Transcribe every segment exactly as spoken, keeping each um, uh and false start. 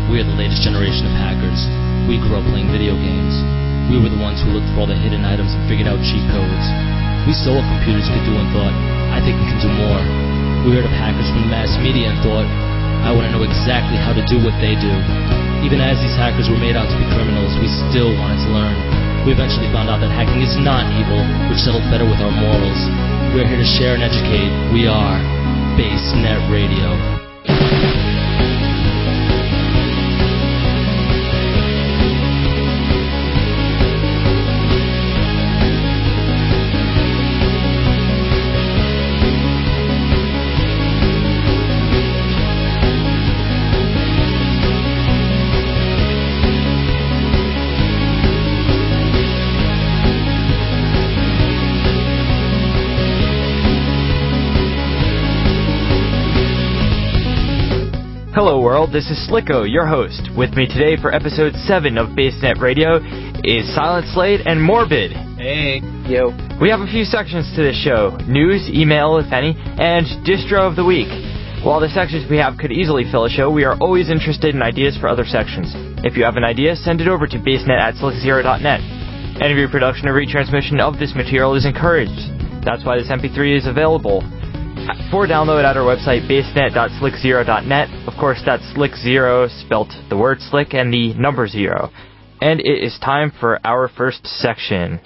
We are the latest generation of hackers. We grew up playing video games. We were the ones who looked for all the hidden items and figured out cheat codes. We saw what computers could do and thought, I think we can do more. We heard of hackers from the mass media and thought, I want to know exactly how to do what they do. Even as these hackers were made out to be criminals, we still wanted to learn. We eventually found out that hacking is not evil, which settled better with our morals. We are here to share and educate. We are BaseNet Radio. Hello world, this is Slicko, your host. With me today for episode seven of BaseNet Radio is Silent Slate and Morbid. Hey. Yo. We have a few sections to this show. News, email, if any, and Distro of the Week. While the sections we have could easily fill a show, we are always interested in ideas for other sections. If you have an idea, send it over to basenet at slick zero dot net. Any reproduction or retransmission of this material is encouraged. That's why this M P three is available for download at our website, basenet dot slick zero dot net. Of course, that's Slick Zero, spelt the word slick and the number zero. And it is time for our first section.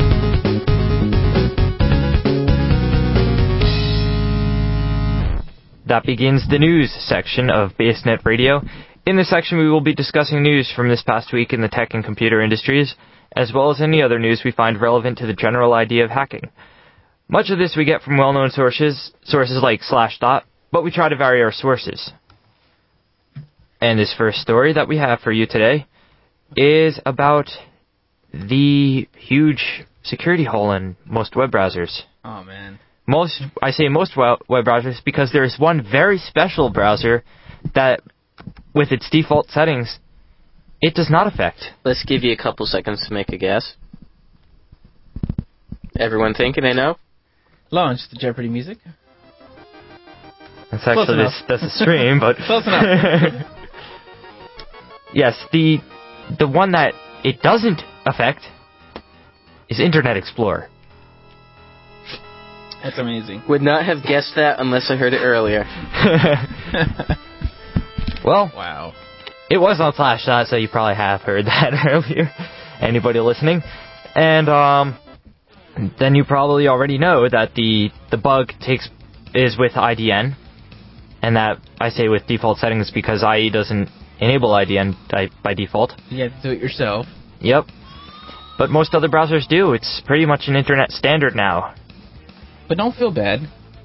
That begins the news section of BaseNet Radio. In this section, we will be discussing news from this past week in the tech and computer industries, as well as any other news we find relevant to the general idea of hacking. Much of this we get from well-known sources, sources like Slashdot, but we try to vary our sources. And this first story that we have for you today is about the huge security hole in most web browsers. Oh, man. Most, I say most web browsers because there is one very special browser that, with its default settings, it does not affect. Let's give you a couple seconds to make a guess. Everyone thinking they know? Launch the Jeopardy music. That's actually this, that's a stream, but close enough. Yes, the the one that it doesn't affect is Internet Explorer. That's amazing. Would not have guessed that unless I heard it earlier. Well, wow. It was on Slashdot, so you probably have heard that earlier. Anybody listening? And um, then you probably already know that the the bug takes is with I D N, and that I say with default settings because I E doesn't enable I D N by, by default. You have to do it yourself. Yep. But most other browsers do. It's pretty much an internet standard now. But don't feel bad.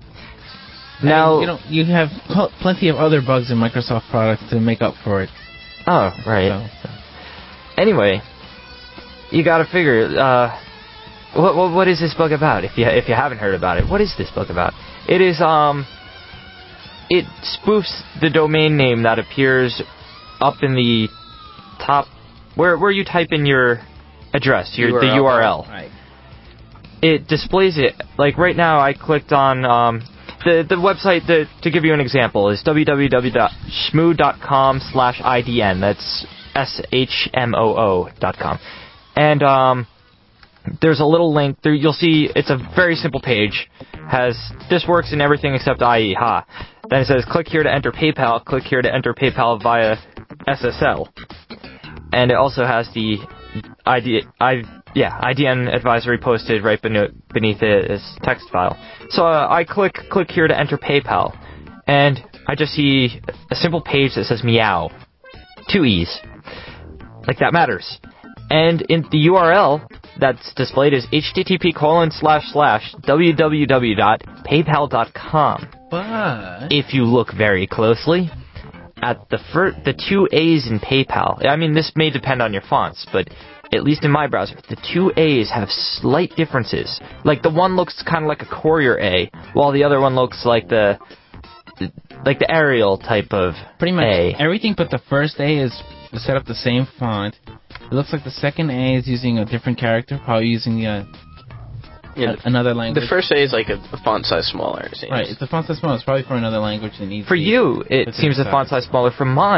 Now, I mean, you know, you have pl- plenty of other bugs in Microsoft products to make up for it. Oh, right. So. Anyway, you gotta figure, uh, what, what what is this bug about? If you if you haven't heard about it, what is this bug about? It is um, it spoofs the domain name that appears up in the top, where where you type in your address, your U R L, the U R L. Right. It displays it. Like right now, I clicked on um, the the website. The, to give you an example, is w w w dot shmoo dot com slash I D N. That's S H M O O dot com. And um, there's a little link there. You'll see it's a very simple page. Has this works in everything except I E. Ha. Then it says click here to enter PayPal. Click here to enter PayPal via S S L. And it also has the I D, I, yeah, I D N advisory posted right beneath it as text file. So uh, I click click here to enter PayPal, and I just see a simple page that says meow, two E's, like that matters. And in the U R L that's displayed is http colon slash slash www dot paypal dot com. But if you look very closely at the fir- the two A's in PayPal, I mean, this may depend on your fonts, but at least in my browser, the two A's have slight differences. Like, the one looks kind of like a courier A, while the other one looks like the, the like the Arial type of pretty much A. Everything but the first A is set up the same font. It looks like the second A is using a different character, probably using the uh, Yeah, a, another language. The first A is like a, a font size smaller. It seems. Right, it's a font size smaller. It's probably for another language that needs. For you, it the seems the font size smaller. For mine,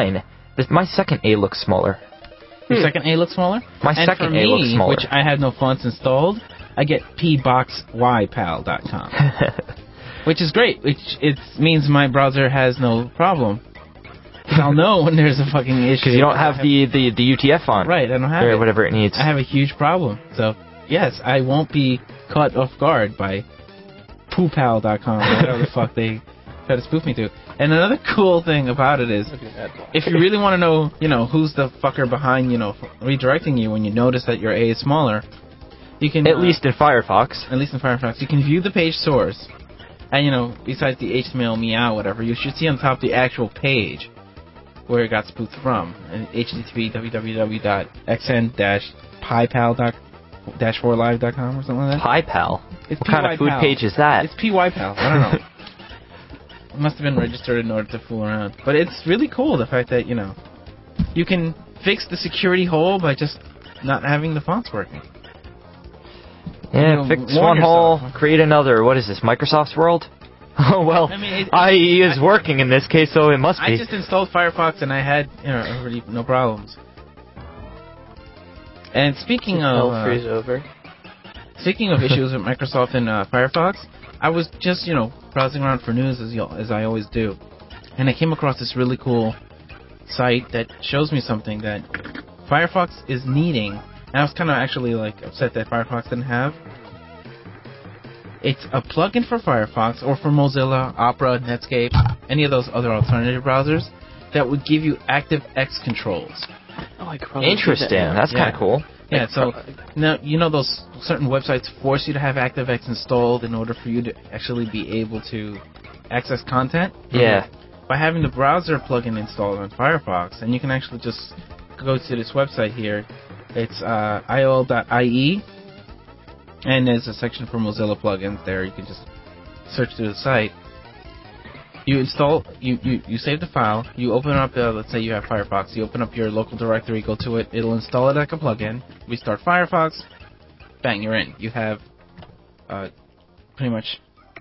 This, my second A looks smaller. Your Hmm. second A looks smaller? My and second for A me, looks smaller. which I have no fonts installed, I get p box y pal dot com. Which is great, which it means my browser has no problem. Because I'll know when there's a fucking issue. Because you don't have the, the, the U T F font. Right, I don't have or it. whatever it needs. I have a huge problem. So, yes, I won't be caught off guard by poopal dot com, or whatever the fuck they try to spoof me to. And another cool thing about it is, if you really want to know, you know, who's the fucker behind, you know, redirecting you when you notice that your A is smaller, you can... At uh, least in Firefox. At least in Firefox. You can view the page source, and, you know, besides the H T M L, meow, whatever, you should see on top the actual page where it got spoofed from. And H T T P w w w dot x n dash pypal dot four live dot com or something like that. PyPal? It's What kind of food PyPal. page is that? It's PyPal. I don't know. It must have been registered in order to fool around. But it's really cool, the fact that, you know, you can fix the security hole by just not having the fonts working. Yeah, you know, fix warn one hole, yourself. create another. What is this, Microsoft's World? Oh, well, I mean, it- I E is I- working in this case, so it must I be. just installed Firefox and I had, you know, really no problems. And speaking of Hell uh, freeze over. speaking of issues with Microsoft and uh, Firefox, I was just, you know, browsing around for news as, you, as I always do, and I came across this really cool site that shows me something that Firefox is needing. And I was kind of actually like upset that Firefox didn't have. It's a plugin for Firefox or for Mozilla, Opera, Netscape, any of those other alternative browsers that would give you ActiveX controls. Oh, I could probably do Interesting. that now. That's Yeah. kind of cool. Yeah, so now you know those certain websites force you to have ActiveX installed in order for you to actually be able to access content. Yeah. By having the browser plugin installed on Firefox, and you can actually just go to this website here. It's uh, I O L dot I E, and there's a section for Mozilla plugins there. You can just search through the site. You install, you, you, you save the file, you open up, uh, let's say you have Firefox, you open up your local directory, go to it, it'll install it like a plugin, restart Firefox, bang, you're in. You have uh, pretty much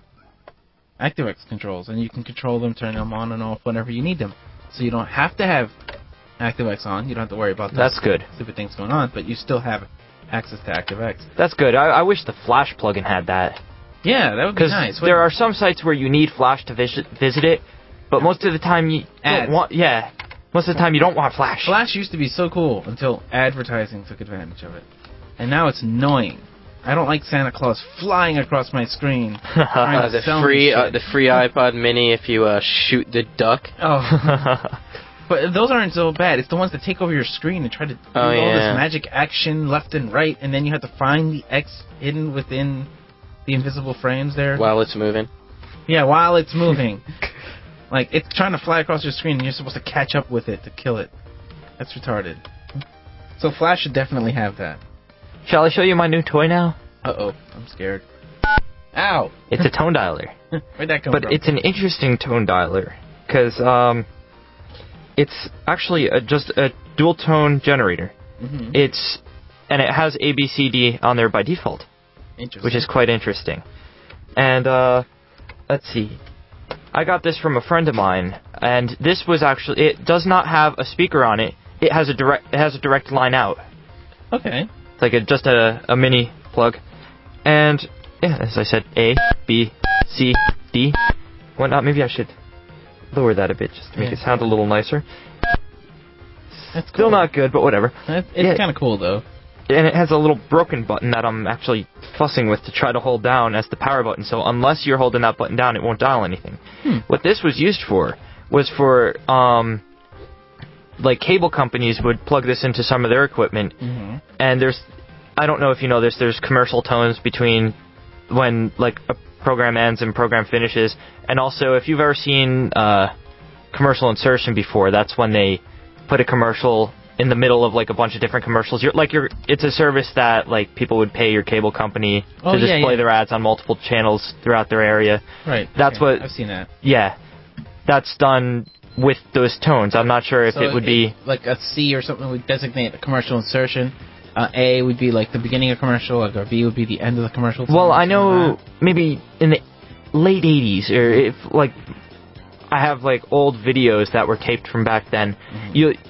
ActiveX controls, and you can control them, turn them on and off whenever you need them. So you don't have to have ActiveX on, you don't have to worry about That's good. stupid things going on, but you still have access to ActiveX. That's good. I, I wish the Flash plugin had that. Yeah, that would be Because nice. there are some sites where you need Flash to visit, visit it, but most of the time you Ads. don't want. Yeah, most of the time you don't want Flash. Flash used to be so cool until advertising took advantage of it. And now it's annoying. I don't like Santa Claus flying across my screen. trying Uh, to the sell me free, shit. uh, the free iPod Mini. If you uh, shoot the duck. Oh. But those aren't so bad. It's the ones that take over your screen and try to do Oh, all yeah. this magic action left and right, and then you have to find the X hidden within the invisible frames there. While it's moving. Yeah, while it's moving. Like, it's trying to fly across your screen, and you're supposed to catch up with it to kill it. That's retarded. So Flash should definitely have that. Shall I show you my new toy now? Uh-oh, I'm scared. Ow! It's a tone dialer. Where'd that come But from? it's an interesting tone dialer because um, it's actually a, just a dual tone generator. Mhm. It's and it has A B C D on there by default, Interesting. which is quite interesting. And uh, let's see, I got this from a friend of mine, and this was actually it does not have a speaker on it. It has a direct it has a direct line out. Okay. It's like a, just a, a mini plug. And, yeah, as I said, A, B, C, D. Whatnot. Maybe I should lower that a bit just to make Yeah. it sound a little nicer. That's cool. Still not good, but whatever. That- It's Yeah. kind of cool, though. And it has a little broken button that I'm actually fussing with to try to hold down as the power button. So unless you're holding that button down, it won't dial anything. Hmm. What this was used for was for, um, like cable companies would plug this into some of their equipment. Mm-hmm. And there's, I don't know if you know this, there's commercial tones between when like a program ends and program finishes. And also, if you've ever seen uh, commercial insertion before, that's when they put a commercial in the middle of like a bunch of different commercials. You're like you're, it's a service that like people would pay your cable company Oh, to yeah, display yeah. their ads on multiple channels throughout their area. Right. That's okay. what- I've seen that. Yeah, that's done with those tones. I'm not sure if So it would be. like a C or something would designate a commercial insertion. Uh, A would be like the beginning of commercial, like or B would be the end of the commercial. Well, I something know like maybe in the late eighties, or if like I have like old videos that were taped from back then. Mhm. You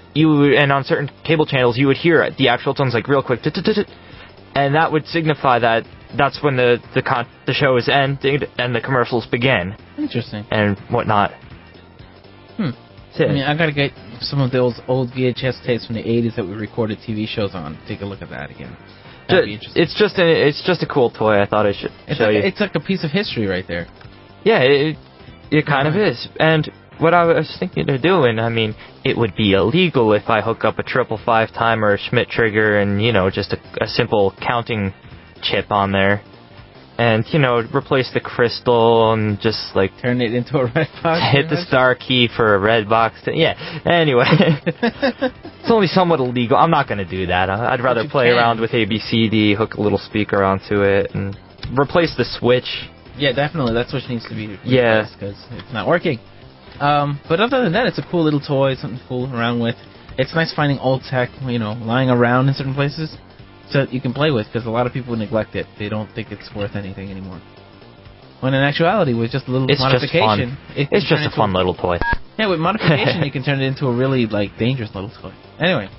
you would, and on certain cable channels you would hear the actual tones like real quick, and that would signify that that's when the the con- the show is ended and the commercials begin. Interesting. And whatnot. Hmm. I mean, I gotta get some of those old V H S tapes from the eighties that we recorded T V shows on. Take a look at that again. That'd be interesting. It's just a it's just a cool toy. I thought I should It's show like, you. it's like a piece of history right there. Yeah, it it kind Yeah. of is. And what I was thinking of doing, I mean, it would be illegal if I hook up a triple five timer, Schmidt trigger, and you know, just a, a simple counting chip on there, and you know, replace the crystal and just like Turn it into a red box. hit the star key for a red box. Yeah. Anyway, it's only somewhat illegal. I'm not going to do that. I- I'd rather you play can. around with A B C D, hook a little speaker onto it, and replace the switch. Yeah, definitely. That's what needs to be replaced Yeah. because it's not working. Um, but other than that, it's a cool little toy, something to fool around with. It's nice finding old tech, you know, lying around in certain places, so that you can play with. Because a lot of people neglect it; they don't think it's worth anything anymore. When in actuality, with just a little It's just modification, fun. it can It's turn just a into fun little toy. Yeah, with modification, you can turn it into a really like dangerous little toy. Anyway,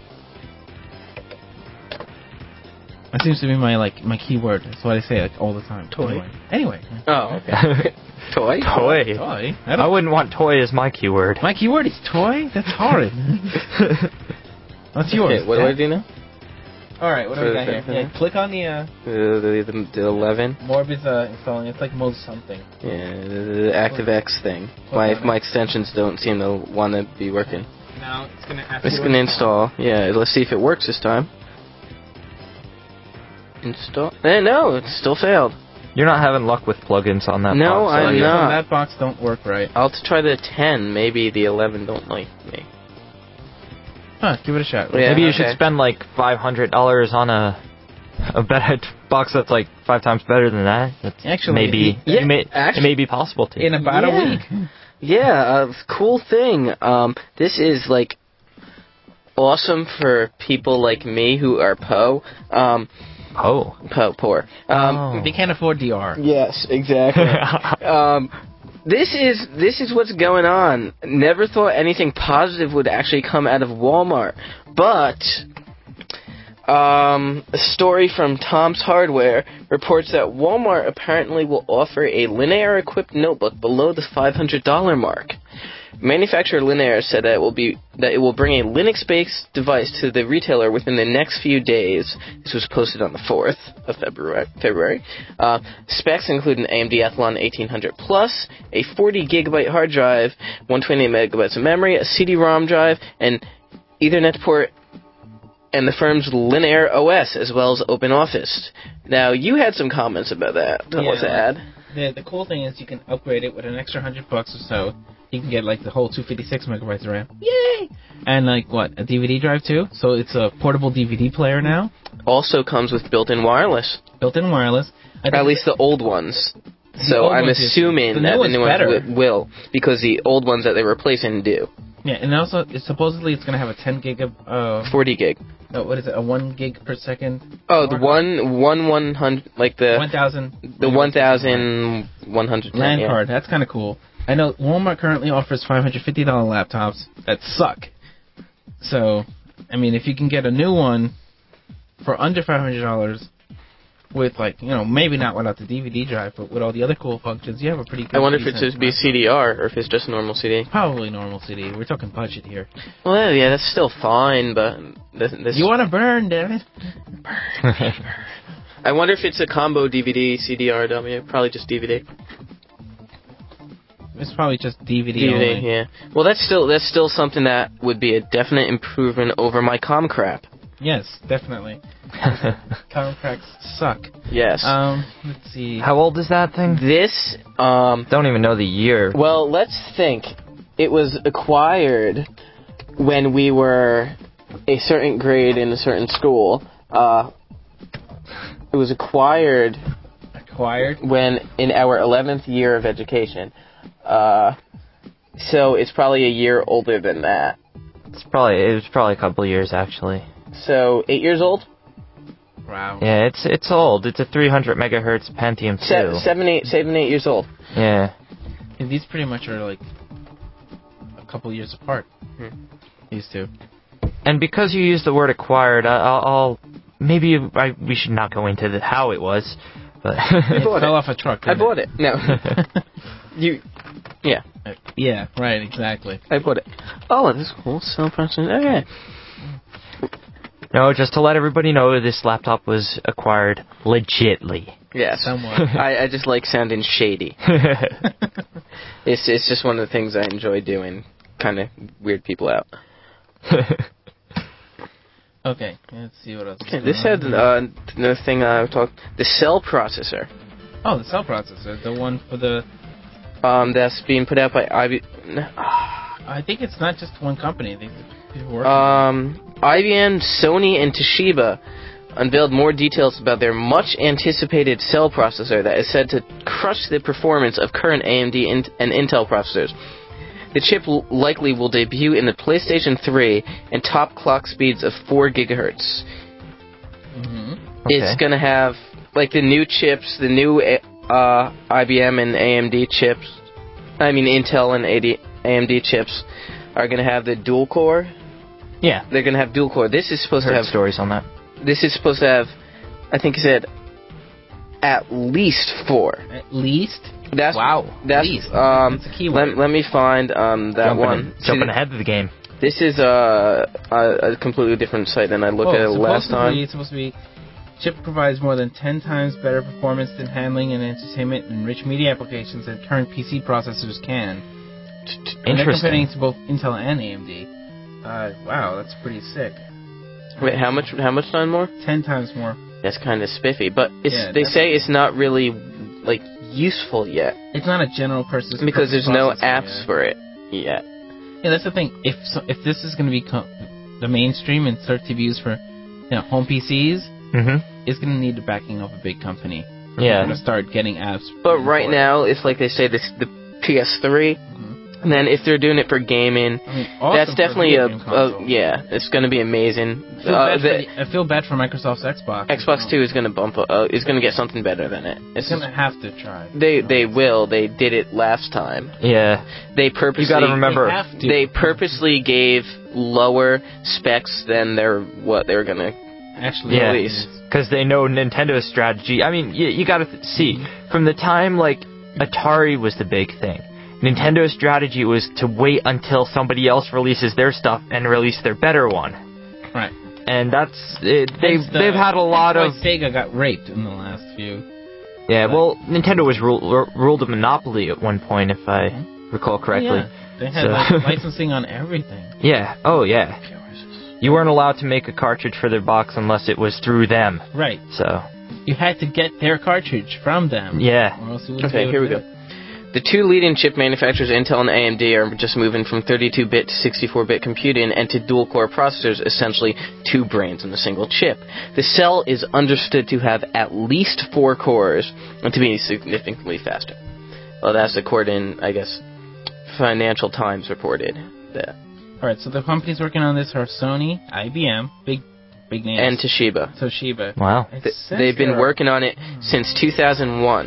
that seems to be my like my keyword. That's what I say like all the time. Toy. Anyway, anyway. Oh, okay. Toy? Toy. toy. I, I don't, wouldn't want toy as my keyword. my keyword is toy. That's horrid. What's yours? Okay, what do I do now? All right, what do For we the got here? thing, Yeah, click on the uh, The, the, the eleven. Morbid's uh, installing. It's like Mo's something. Yeah, the, the ActiveX thing. Click My on it. my extensions don't seem to want to be working. Now it's gonna ask It's you gonna install. Yeah, let's see if it works this time. Install. Eh, no, it still failed. You're not having luck with plugins on that No, box, I'm are you? Plugins not. on that box don't work right. I'll t- try the ten. Maybe the eleven don't like me. Huh? Give it a shot. Yeah. Maybe you okay. should spend like five hundred dollars on a a better box that's like five times better than that. That's Actually, maybe it- you may, actually- it may be possible to. In about Yeah. a week. Yeah, uh, cool thing. Um, this is like awesome for people like me who are po. Um, Oh. po poor. Um, Oh. They can't afford D R. Yes, exactly. um, this is this is what's going on. Never thought anything positive would actually come out of Walmart, but um, a story from Tom's Hardware reports that Walmart apparently will offer a Linear-equipped notebook below the five hundred dollars mark. Manufacturer Linear said that it will be that it will bring a Linux-based device to the retailer within the next few days. This was posted on the fourth of February. February. Uh, specs include an A M D Athlon eighteen hundred Plus, a forty gigabyte hard drive, one hundred twenty megabytes of memory, a C D ROM drive, an Ethernet port, and the firm's Linear O S, as well as OpenOffice. Now, you had some comments about that. Yeah, What's to like- add? The the cool thing is you can upgrade it with an extra hundred bucks or so. You can get like the whole two fifty-six megabytes of RAM. Yay! And like what, a D V D drive too? So it's a portable D V D player now, Also comes with built-in wireless. built-in wireless. I think At least the old ones. So old I'm ones is- assuming the that new the one's new ones better. wi- will, because the old ones that they're replacing do. Yeah, and also it's supposedly it's gonna have a ten gig of uh, forty gig. no, what is it? A one gig per second. Oh, the Mark- one, one, one hundred, like the one thousand. the one thousand one hundred LAN yeah. card. That's kind of cool. I know Walmart currently offers five hundred fifty dollar laptops that suck. So, I mean, if you can get a new one for under five hundred dollars, with like, you know, maybe not without the D V D drive, but with all the other cool functions, you have a pretty good. I wonder if it's decent just be laptop. C D R or if it's just normal C D. Probably normal C D. We're talking budget here. Well, yeah, that's still fine, but this, this You want to burn, damn it? I wonder if it's a combo D V D, C D R, W. Probably just D V D. It's probably just D V D, D V D, only. yeah. Well, that's still that's still something that would be a definite improvement over my com crap. Yes, definitely. Common cracks suck. Yes. Um, let's see. How old is that thing? this um Don't even know the year. well, let's think. It was acquired when we were a certain grade in a certain school. Uh, it was acquired Acquired. when in our eleventh year of education. Uh, so it's probably a year older than that. It's probably it was probably a couple of years actually. So eight years old. Wow. Yeah, it's it's old. It's a three hundred megahertz Pentium Se- two. seven, eight, seven, eight years old. Yeah. And these pretty much are like a couple years apart. Hmm. These two. and because you used the word acquired, I, I'll, I'll maybe I, we should not go into the, how it was. But It bought fell it. off a truck. I didn't bought it. No. you. Yeah. it? Yeah, right, exactly. I bought it. Oh, this is cool. Cell processor. Okay. no, just to let everybody know, this laptop was acquired legitly. Yes. Somewhat. I, I just like sounding shady. It's it's just one of the things I enjoy doing. Kind of weird people out. Okay, let's see what else. is Okay, going this on had here. uh, another thing I talked. The cell processor. Oh, the cell processor, the one for the. Um, that's being put out by I B. I think it's not just one company. I think people working. on Um, I B M, Sony, and Toshiba unveiled more details about their much-anticipated cell processor that is said to crush the performance of current A M D and Intel processors. The chip l- likely will debut in the PlayStation three and top clock speeds of four gigahertz. it. Mhm. It's gonna have like the new chips, the new uh, I B M and A M D chips. I mean Intel and A D, A M D chips are gonna have the dual core. Yeah, They're gonna have dual core. This is supposed heard to have. stories on that. This is supposed to have. I think he said at least four. At least. That's Wow. That's least. um. That's a key word. Let, let me find um that Jumping, one. in- See, jumping ahead of the game. This is uh, a, a completely different site than I looked oh, at it last supposedly, time. It's supposed to be. Chip provides more than ten times better performance than handling and entertainment and rich media applications than current P C processors can. And they're comparing Interesting. it to both Intel and A M D. Uh, wow, that's pretty sick. Wait, how much? How much time more? Ten times more. That's kind of spiffy, but it's, Yeah, they say definitely. it's not really like useful yet It's not a general purpose because there's no processor apps yet. for it yet. Yeah, that's the thing. If so, if this is going to become the mainstream and start to be used for, you know, home P Cs, Mm-hmm. it's going to need the backing of a big company. Yeah. They're going to start getting apps. But for right it. now, it's like they say this the P S three, Mhm. and then if they're doing it for gaming, I mean, awesome that's for definitely video a, game a console. yeah, it's going to be amazing. I feel, Uh, bad for the, the, I feel bad for Microsoft's Xbox. Xbox Two is going to bump. Uh, is going to get something better than it. It's It's going to have to try. they they will. They did it last time. Yeah. They purposely You got to remember. They have to. they purposely gave lower specs than their what they were going to Actually, Yeah. release. Because they know Nintendo's strategy. I mean, you, you gotta th- see, from the time, like, Atari was the big thing, Nintendo's strategy was to wait until somebody else releases their stuff and release their better one. Right. And that's, it, they've, Hence the- they've had a lot of, That's why Sega got raped in the last few. yeah, well, Nintendo was rule, r- ruled a monopoly at one point, if I recall correctly. Oh, yeah. They had So- like, licensing on everything. Yeah, oh yeah. You weren't allowed to make a cartridge for their box unless it was through them, Right. so, You had to get their cartridge from them. yeah. Or else you wouldn't be Okay, able here to we do go. it. The two leading chip manufacturers, Intel and A M D, are just moving from thirty-two bit to sixty-four bit computing and to dual-core processors, essentially two brains in a single chip. The cell is understood to have at least four cores and to be significantly faster. Well, that's according, I guess, Financial Times reported that. Alright, so the companies working on this are Sony, I B M, big big names, And Toshiba. Toshiba. Wow. It Th- says They've been here- working on it since two thousand one.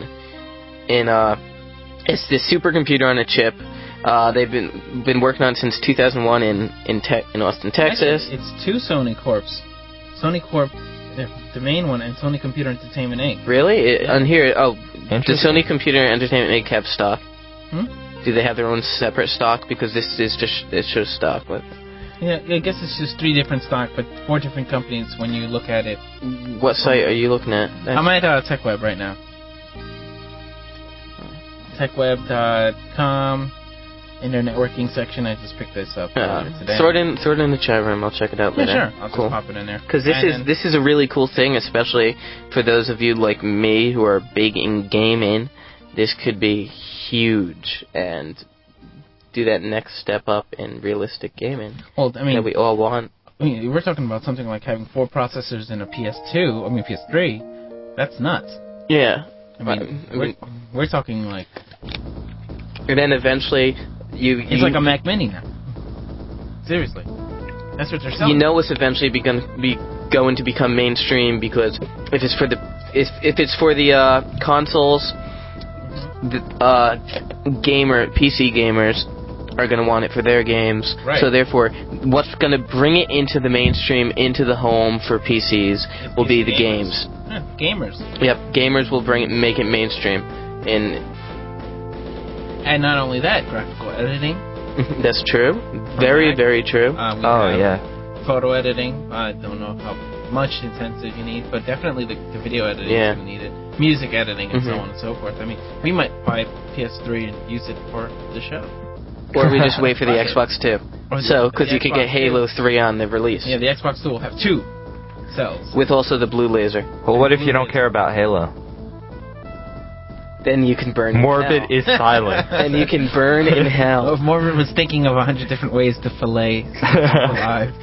In uh, it's the supercomputer on a chip. Uh, they've been been working on it since two thousand one in in, te- in Austin, Texas. Actually, it's two Sony Corps. Sony Corp, the, the main one, and Sony Computer Entertainment Incorporated. Really? It, on here, oh, the Interesting. Sony Computer Entertainment Incorporated have stock. Hmm? Do they have their own separate stock? Because this is just it shows stock. But Yeah, I guess it's just three different stock, but four different companies when you look at it. what site are you looking at? That's- I'm at uh, TechWeb right now. TechWeb dot com. In their networking section, I just picked this up uh, earlier today. throw it in, throw it in the chat room. I'll check it out Yeah, later. sure. I'll just Cool. pop it in there. Because this And is then- this is a really cool thing, especially for those of you like me who are big in gaming. This could be huge and do that next step up in realistic gaming Well, I mean, that we all want. I mean, we're talking about something like having four processors in a P S two. I mean, P S three. That's nuts. Yeah. I mean, I we're, mean- we're talking like And then eventually, you it's you, like a Mac Mini now. Seriously, that's what they're selling. you know it's eventually begun be going to become mainstream because if it's for the if if it's for the uh, consoles, the uh, gamer P C gamers, are going to want it for their games. Right. So therefore, what's going to bring it into the mainstream, into the home for P Cs, will be the games. Yeah, gamers. Yep, gamers will bring it, make it mainstream, and And not only that, graphical editing. that's true. Very, Mac. very true. Uh, we Oh have yeah. Photo editing. I don't know how much intensive you need, but definitely the, the video editing Yeah. is going to need it. Music editing and so Mhm. on and so forth. I mean, we might buy P S three and use it for the show. Or we just wait for the Xbox two. Or the- So, the because you could get Xbox Halo two. three on the release. Yeah, the Xbox two will have two cells. With also the blue laser. Well, what if you don't care about Halo? Then you can burn in Morbid hell. is silent. And you can burn in Oh, hell. if Morbid was thinking of a hundred different ways to fillet alive.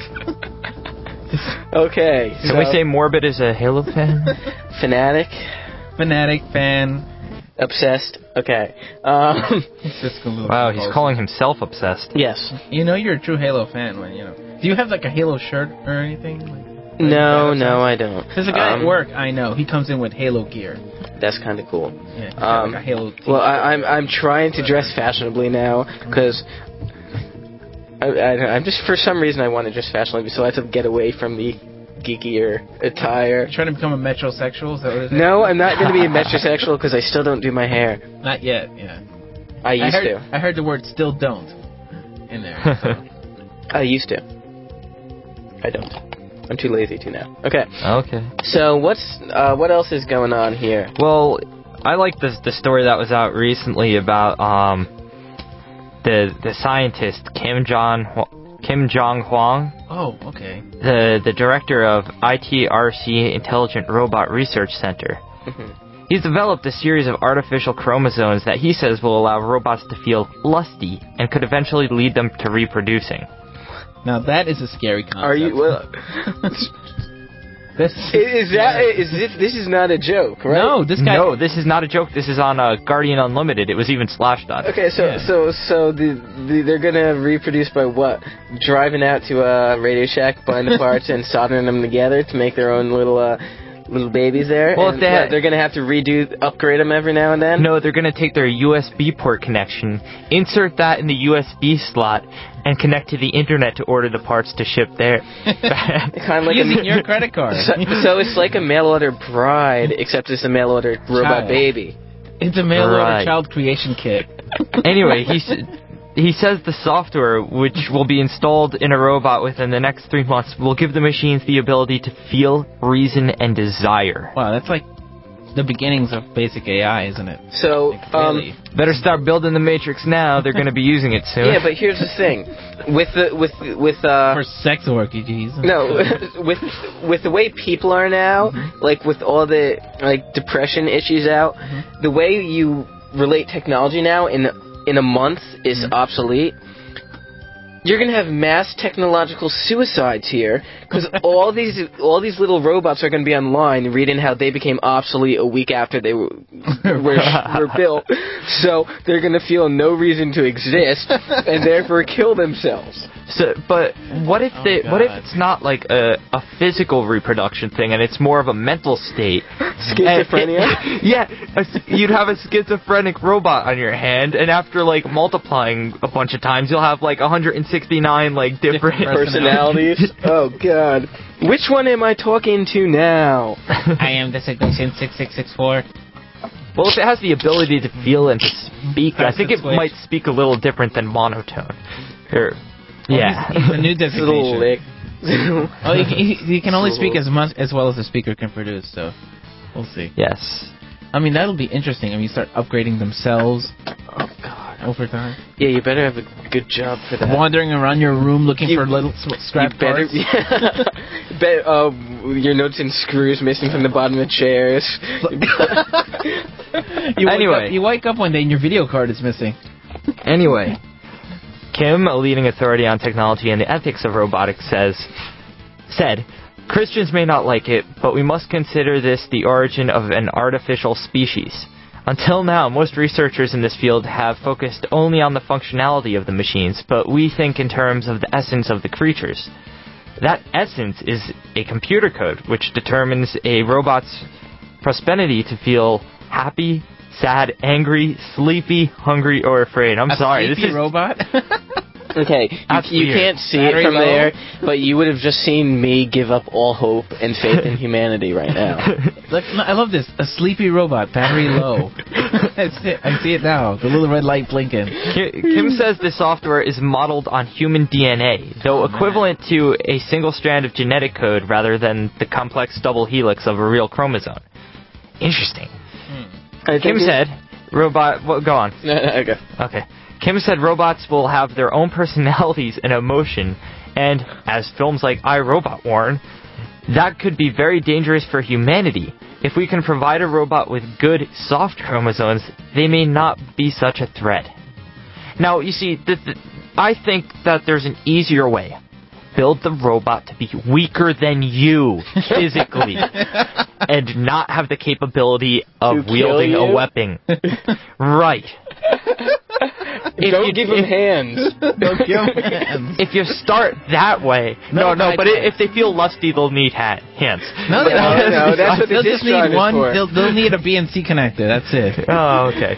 Okay. Can we say Morbid is a Halo fan? Fanatic? Fanatic, fan. Obsessed? Okay. Um, Just a little Wow, he's compulsive. calling himself obsessed. yes. You know you're a true Halo fan when, you know. Do you have like a Halo shirt or anything? Like, No, no, I don't. There's a guy Um, at work I know. He comes in with Halo gear. That's kind of cool. Yeah, he's got, Um, like a Halo. T-shirt. Well, I, I'm I'm trying to dress fashionably now because I, I, I'm just for some reason I want to dress fashionably, so I have to get away from the geekier attire. You're trying to become a metrosexual? Is that what it is? No, I'm not going to be a metrosexual because I still don't do my hair. Not yet. Yeah. I used I heard, to. I heard the word "still don't" in there. So. I used to. I don't. I'm too lazy to now. Okay. Okay. So what's uh, what else is going on here? Well, I like this the story that was out recently about um the the scientist Kim Jong Kim Jong Hwang, Oh, okay. the the director of I T R C Intelligent Robot Research Center. He's developed a series of artificial chromosomes that he says will allow robots to feel lusty and could eventually lead them to reproducing. Now that is a scary concept. Are you? Well, this is that is this? This is not a joke, right? No, this guy. No, this is not a joke. This is on uh, Guardian Unlimited. It was even slashed on. Okay, so Yeah. so so the, the they're gonna reproduce by what? Driving out to a Radio Shack, buying the parts, and soldering them together to make their own little uh, little babies there. Well, and if they what, had- they're gonna have to redo, upgrade them every now and then. No, they're going to take their U S B port connection, insert that in the U S B slot, and connect to the internet to order the parts to ship there. Kind of like Using a your credit card. so, so it's like a mail order bride, except it's a mail order robot Child. baby. It's a mail order Right. child creation kit. Anyway, he s- he says the software, which will be installed in a robot within the next three months, will give the machines the ability to feel, reason, and desire. Wow, that's like the beginnings of basic A I, isn't it? So, Like, um, really. Better start building the Matrix now. They're going to be using it soon. yeah, but here's the thing, with the with with uh. For sex orgies. No, with with the way people are now, like with all the like depression issues out, the way you relate technology now in in a month is obsolete. You're gonna have mass technological suicides here because all these all these little robots are gonna be online reading how they became obsolete a week after they were were, were built. So they're gonna feel no reason to exist and therefore kill themselves. So, but what if Oh, they? What if God. it's not like a, a physical reproduction thing, and it's more of a mental state? Schizophrenia. And- yeah, a s- you'd have a schizophrenic robot on your hand, and after like multiplying a bunch of times, you'll have like one hundred sixty-nine like different, Different Personalities. Oh God. Which one am I talking to now? I am designation six six six four. Well, if it has the ability to feel and to speak, I Press think the it switch. might speak a little different than monotone. Or, yeah. He's, he's a new This little designation. lick. Oh, he, he, he can only speak as much as well as the speaker can produce. So we'll see. Yes. I mean, that'll be interesting. I mean, you start upgrading themselves Oh God. over time. Yeah, you better have a good job for that. Wandering around your room looking You- for little sw- scrap you better. parts. Yeah. Bet, uh, your notes and screws missing from the bottom of chairs. You wake Anyway. up, you wake up one day and your video card is missing. Anyway, Kim, a leading authority on technology and the ethics of robotics, says, said, Christians may not like it, but we must consider this the origin of an artificial species. Until now, most researchers in this field have focused only on the functionality of the machines, but we think in terms of the essence of the creatures. That essence is a computer code which determines a robot's propensity to feel happy, sad, angry, sleepy, hungry, or afraid. I'm A sorry. This sleepy is robot? Okay, you, That's you weird. can't see Battery it from low? there, but you would have just seen me give up all hope and faith in humanity right now. Look, I love this. A sleepy robot, battery low. I see it, I see it now. The little red light blinking. Ki- Kim says the software is modeled on human D N A, though equivalent to a single strand of genetic code rather than the complex double helix of a real chromosome. Interesting. I think Kim it- said, robot... Well, go on. No, no, okay. Okay. Kim said robots will have their own personalities and emotion, and, as films like I, Robot warn, that could be very dangerous for humanity. If we can provide a robot with good, soft chromosomes, they may not be such a threat. Now, you see, th- th- I think that there's an easier way. Build the robot to be weaker than you, physically, and not have the capability of To kill wielding a you? weapon. Right. If Don't you- give him if- hands. Don't kill him. If you start that way, No, no, no, I but can't. if they feel lusty, they'll need ha- hands. No, they No, won't. no, that's what the They'll disk just drive need is one. for. They'll, they'll need a B N C connector. That's it. Oh, okay.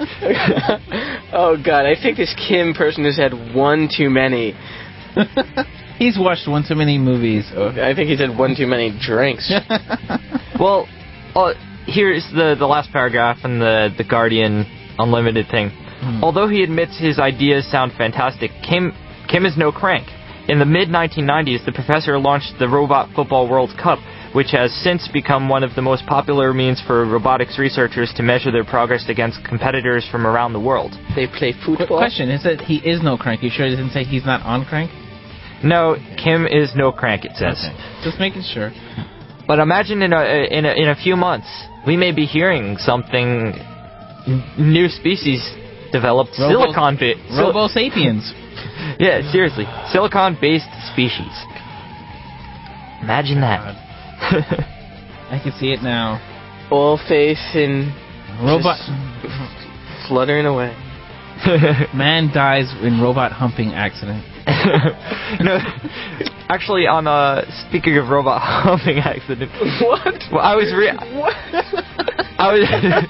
Oh god, I think this Kim person has had one too many. He's watched one too many movies. I think he's had one too many drinks. Well, uh, here's the the last paragraph in the the Guardian Unlimited thing. Hmm. Although he admits his ideas sound fantastic, Kim Kim is no crank. In the mid nineteen nineties, the professor launched the Robot Football World Cup, which has since become one of the most popular means for robotics researchers to measure their progress against competitors from around the world. They play Quick football. question: is that he is no crank? You sure it didn't say he's not on crank? No, Kim is no crank, it says. Okay. Just making sure. But imagine in a, in a in a few months, we may be hearing something n- new species developed, Robo- silicon-based. Robo sapiens. Yeah, seriously, silicon-based species. Imagine that. I can see it now. All faith in Robot. just fluttering away. Man dies in robot humping accident. No, actually, on uh, speaking of robot humping accident, What? well, I was re- What? I was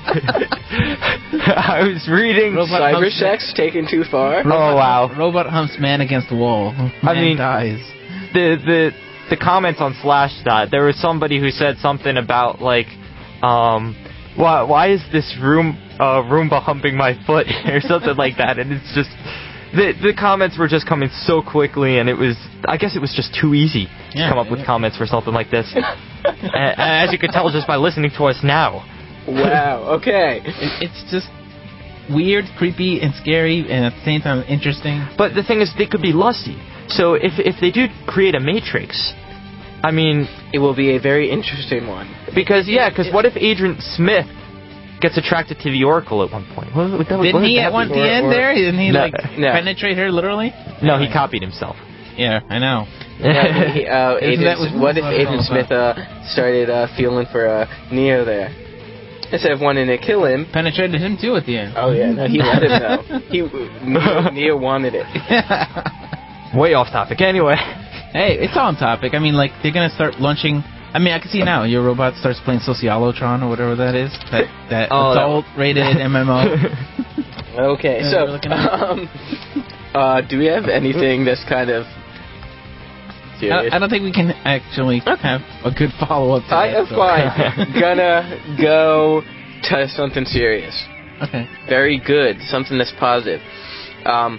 I was reading. Robot Cyber humps- sex taken too far? Oh wow. Robot humps man against the wall. Man I mean- dies. the the the comments on Slashdot, there was somebody who said something about like, um, why why is this room uh, Roomba humping my foot or something like that, and it's just the the comments were just coming so quickly, and it was I guess it was just too easy to Yeah, come up with yeah. comments for something like this. A- as you can tell just by listening to us now. Wow, okay. It, it's just weird, creepy, and scary, and at the same time interesting. But the thing is, they could be lusty. So if if they do create a Matrix, I mean, It will be a very interesting one. because yeah, because what if Agent Smith gets attracted to the Oracle at one point? What, what, what Didn't would he that at one be? the Or- end or- there? Didn't he No, like no. penetrate her literally? No, he copied himself. Yeah, I know. Yeah, he, uh, Isn't that Agent, what- what if what Agent it's all Smith uh, started uh, feeling for uh, Neo there? Instead of wanting to kill him. Penetrated him too at the end. Oh yeah, no, he let him know. He Neo, Neo wanted it. Way off topic. Anyway, Hey, it's on topic. I mean, like they're gonna start launching. I mean, I can see now your robot starts playing Socialotron or whatever that is. That that Oh, that- adult-rated M M O. Okay, Yeah, so we're looking at- um, uh, do we have anything that's kind of serious? I, I don't think we can actually have a good follow-up to I that. am so- fine. Gonna go to something serious. Okay. Very good. Something that's positive. Um,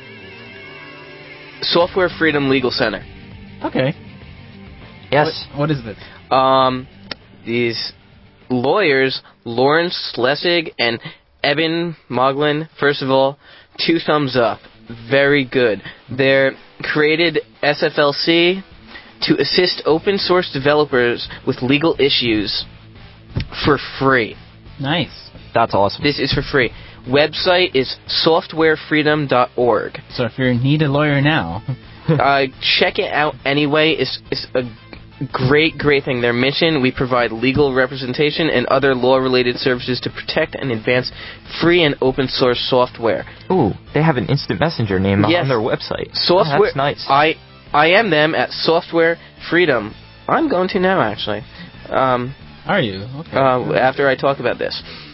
Software Freedom Legal Center. Okay. yes. What, what is this? Um, these lawyers, Lawrence Lessig and Eben Moglin, first of all, two thumbs up. Very good. They're created S F L C to assist open source developers with legal issues for free. Nice. That's awesome. This is for free. Website is software freedom dot org. So if you need a lawyer now, uh, check it out anyway. It's, it's a great, great thing. Their mission, we provide legal representation and other law-related services to protect and advance free and open-source software. Ooh, they have an instant messenger name Yes. on their website. Software. Oh, that's nice. I I am them at Software Freedom. I'm going to now, actually. Um, are you? Okay. uh, after I talk about this.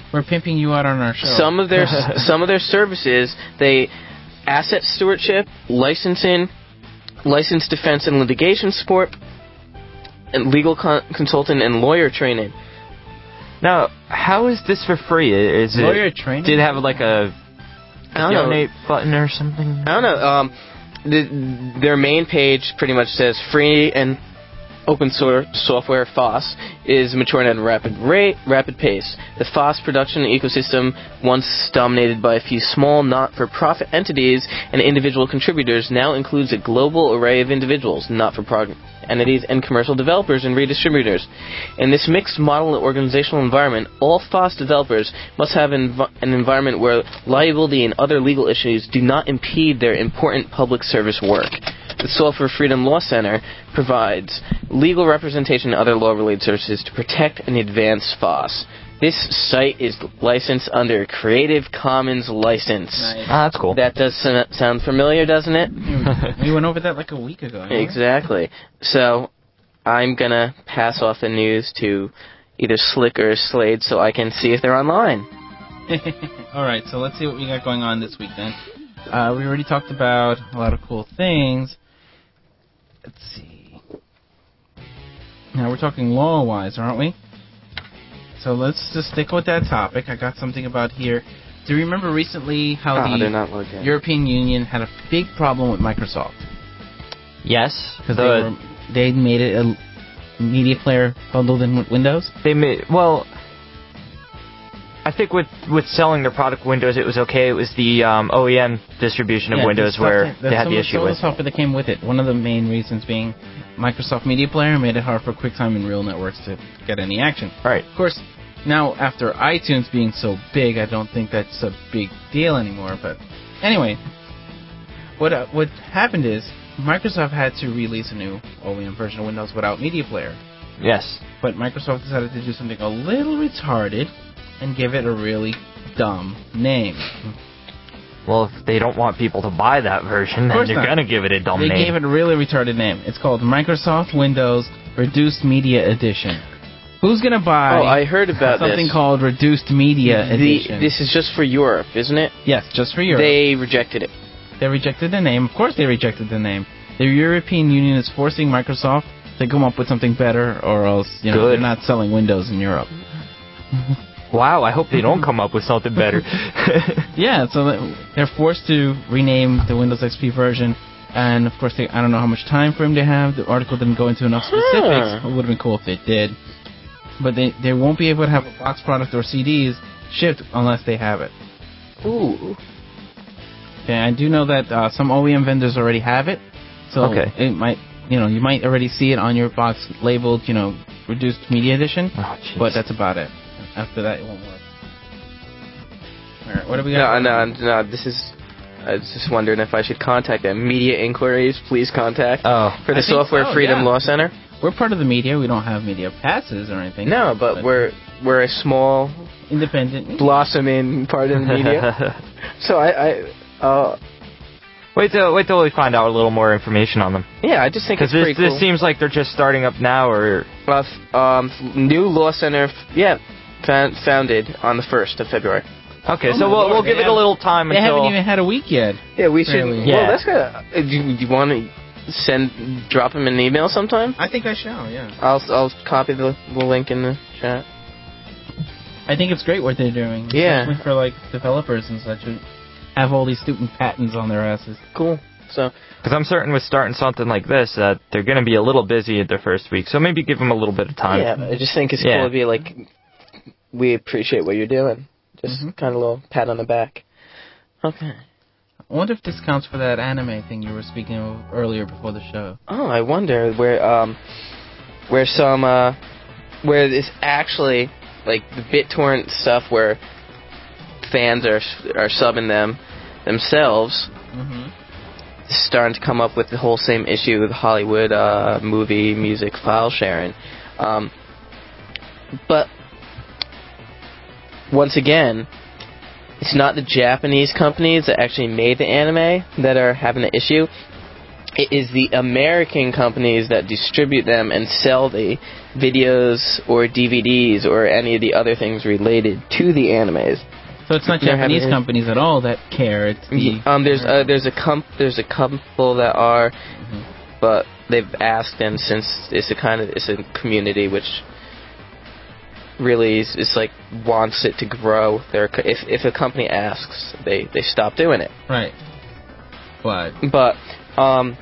We're pimping you out on our show. Some of their some of their services, they asset stewardship, licensing, license defense and litigation support, and legal con- consultant and lawyer training. Now, how is this for free? Is it Lawyer training? Did it have like a I don't donate know. button or something? I don't know. Um, the, their main page pretty much says free and open source software F O S is maturing at a rapid rate, rapid pace. The F O S production ecosystem, once dominated by a few small not-for-profit entities and individual contributors, now includes a global array of individuals, not-for-profit entities, and commercial developers and redistributors. In this mixed model organizational environment, all F O S developers must have env- an environment where liability and other legal issues do not impede their important public service work. The Software Freedom Law Center provides legal representation and other law-related services to protect and advance F O S. This site is licensed under Creative Commons license. Nice. Ah, that's cool. That does s- sound familiar, doesn't it? We went over that like a week ago. Right? Exactly. So, I'm gonna pass off the news to either Slick or Slade so I can see if they're online. All right, so let's see what we got going on this week then. Uh, we already talked about a lot of cool things. Let's see. Now we're talking law-wise, aren't we? So let's just stick with that topic. I got something about here. Do you remember recently how Oh, they're the not looking. European Union had a big problem with Microsoft? Yes, Because the- they, were- they made it a media player bundled in with Windows? They made well. I think with with selling their product Windows, it was okay. It was the um, O E M distribution of Yeah, Windows the stuff where that- that they had some the of- issue some of with. the software that came with it. One of the main reasons being Microsoft Media Player made it hard for QuickTime and Real Networks to get any action. Right. Of course, now after iTunes being so big, I don't think that's a big deal anymore. But anyway, what uh, what happened is Microsoft had to release a new O E M version of Windows without Media Player. Yes. But Microsoft decided to do something a little retarded and give it a really dumb name. Well, if they don't want people to buy that version, then course they're not. gonna give it a dumb They name. gave it a really retarded name. It's called Microsoft Windows Reduced Media Edition. Who's gonna buy Oh, I heard about something this. called Reduced Media The, Edition? this is just for Europe, isn't it? Yes, just for Europe. They rejected it. They rejected the name. Of course they rejected the name. The European Union is forcing Microsoft to come up with something better, or else, you know, Good. they're not selling Windows in Europe. Wow, I hope they don't come up with something better. Yeah, so that- they're forced to rename the Windows X P version, and of course, they, I don't know how much time frame they have. The article didn't go into enough specifics. Huh. It would have been cool if it did. But they, they won't be able to have a box product or C Ds shipped unless they have it. Ooh. Okay, I do know that uh, some O E M vendors already have it, so Okay. it might, you know, you might already see it on your box labeled, you know, Reduced Media Edition, Oh, jeez. but that's about it. After that, it won't work. All right, what do we No, got? no, no. This is. I was just wondering if I should contact them. Media inquiries, please contact Oh. for the I think Software so, Freedom yeah. Law Center. We're part of the media. We don't have media passes or anything. No, but we're we're a small independent. blossoming part of the media. So I, I uh, wait till wait till we find out a little more information on them. yeah, I just think Because it's this, pretty cool. this seems like they're just starting up now, or Uh, f- um, f- new law center, f- yeah, found, founded on the first of February. okay. Oh so my we'll Lord, we'll they give it a have- little time They until. haven't even had a week yet. Yeah, we should. Really? Well, Yeah. that's good. Uh, do, you- do you want to send, drop him an email sometime? I think I shall. Yeah. I'll I'll copy the, the link in the chat. I think it's great what they're doing. Yeah. Especially for like developers and such who have all these stupid patents on their asses. Cool. So Because I'm certain with starting something like this that they're going to be a little busy at their first week, so maybe give them a little bit of time. yeah, I just think it's Yeah. cool to be like, we appreciate what you're doing. Just Mhm. kind of a little pat on the back. Okay. I wonder if this counts for that anime thing you were speaking of earlier before the show. Oh, I wonder where um where some uh where it's actually like the BitTorrent stuff where fans are are subbing them themselves Mm-hmm. is starting to come up with the whole same issue with Hollywood uh movie music file sharing. Um but once again, it's not the Japanese companies that actually made the anime that are having the issue. it is the American companies that distribute them and sell the videos or D V Ds or any of the other things related to the animes. So it's not They're Japanese having- companies at all that care. It's the Um, there's uh, there's a comp there's a couple that are, Mhm. but they've asked, and since it's a kind of it's a community which really is, is like wants it to grow. They're, if if a company asks, they they stop doing it. right. But But um,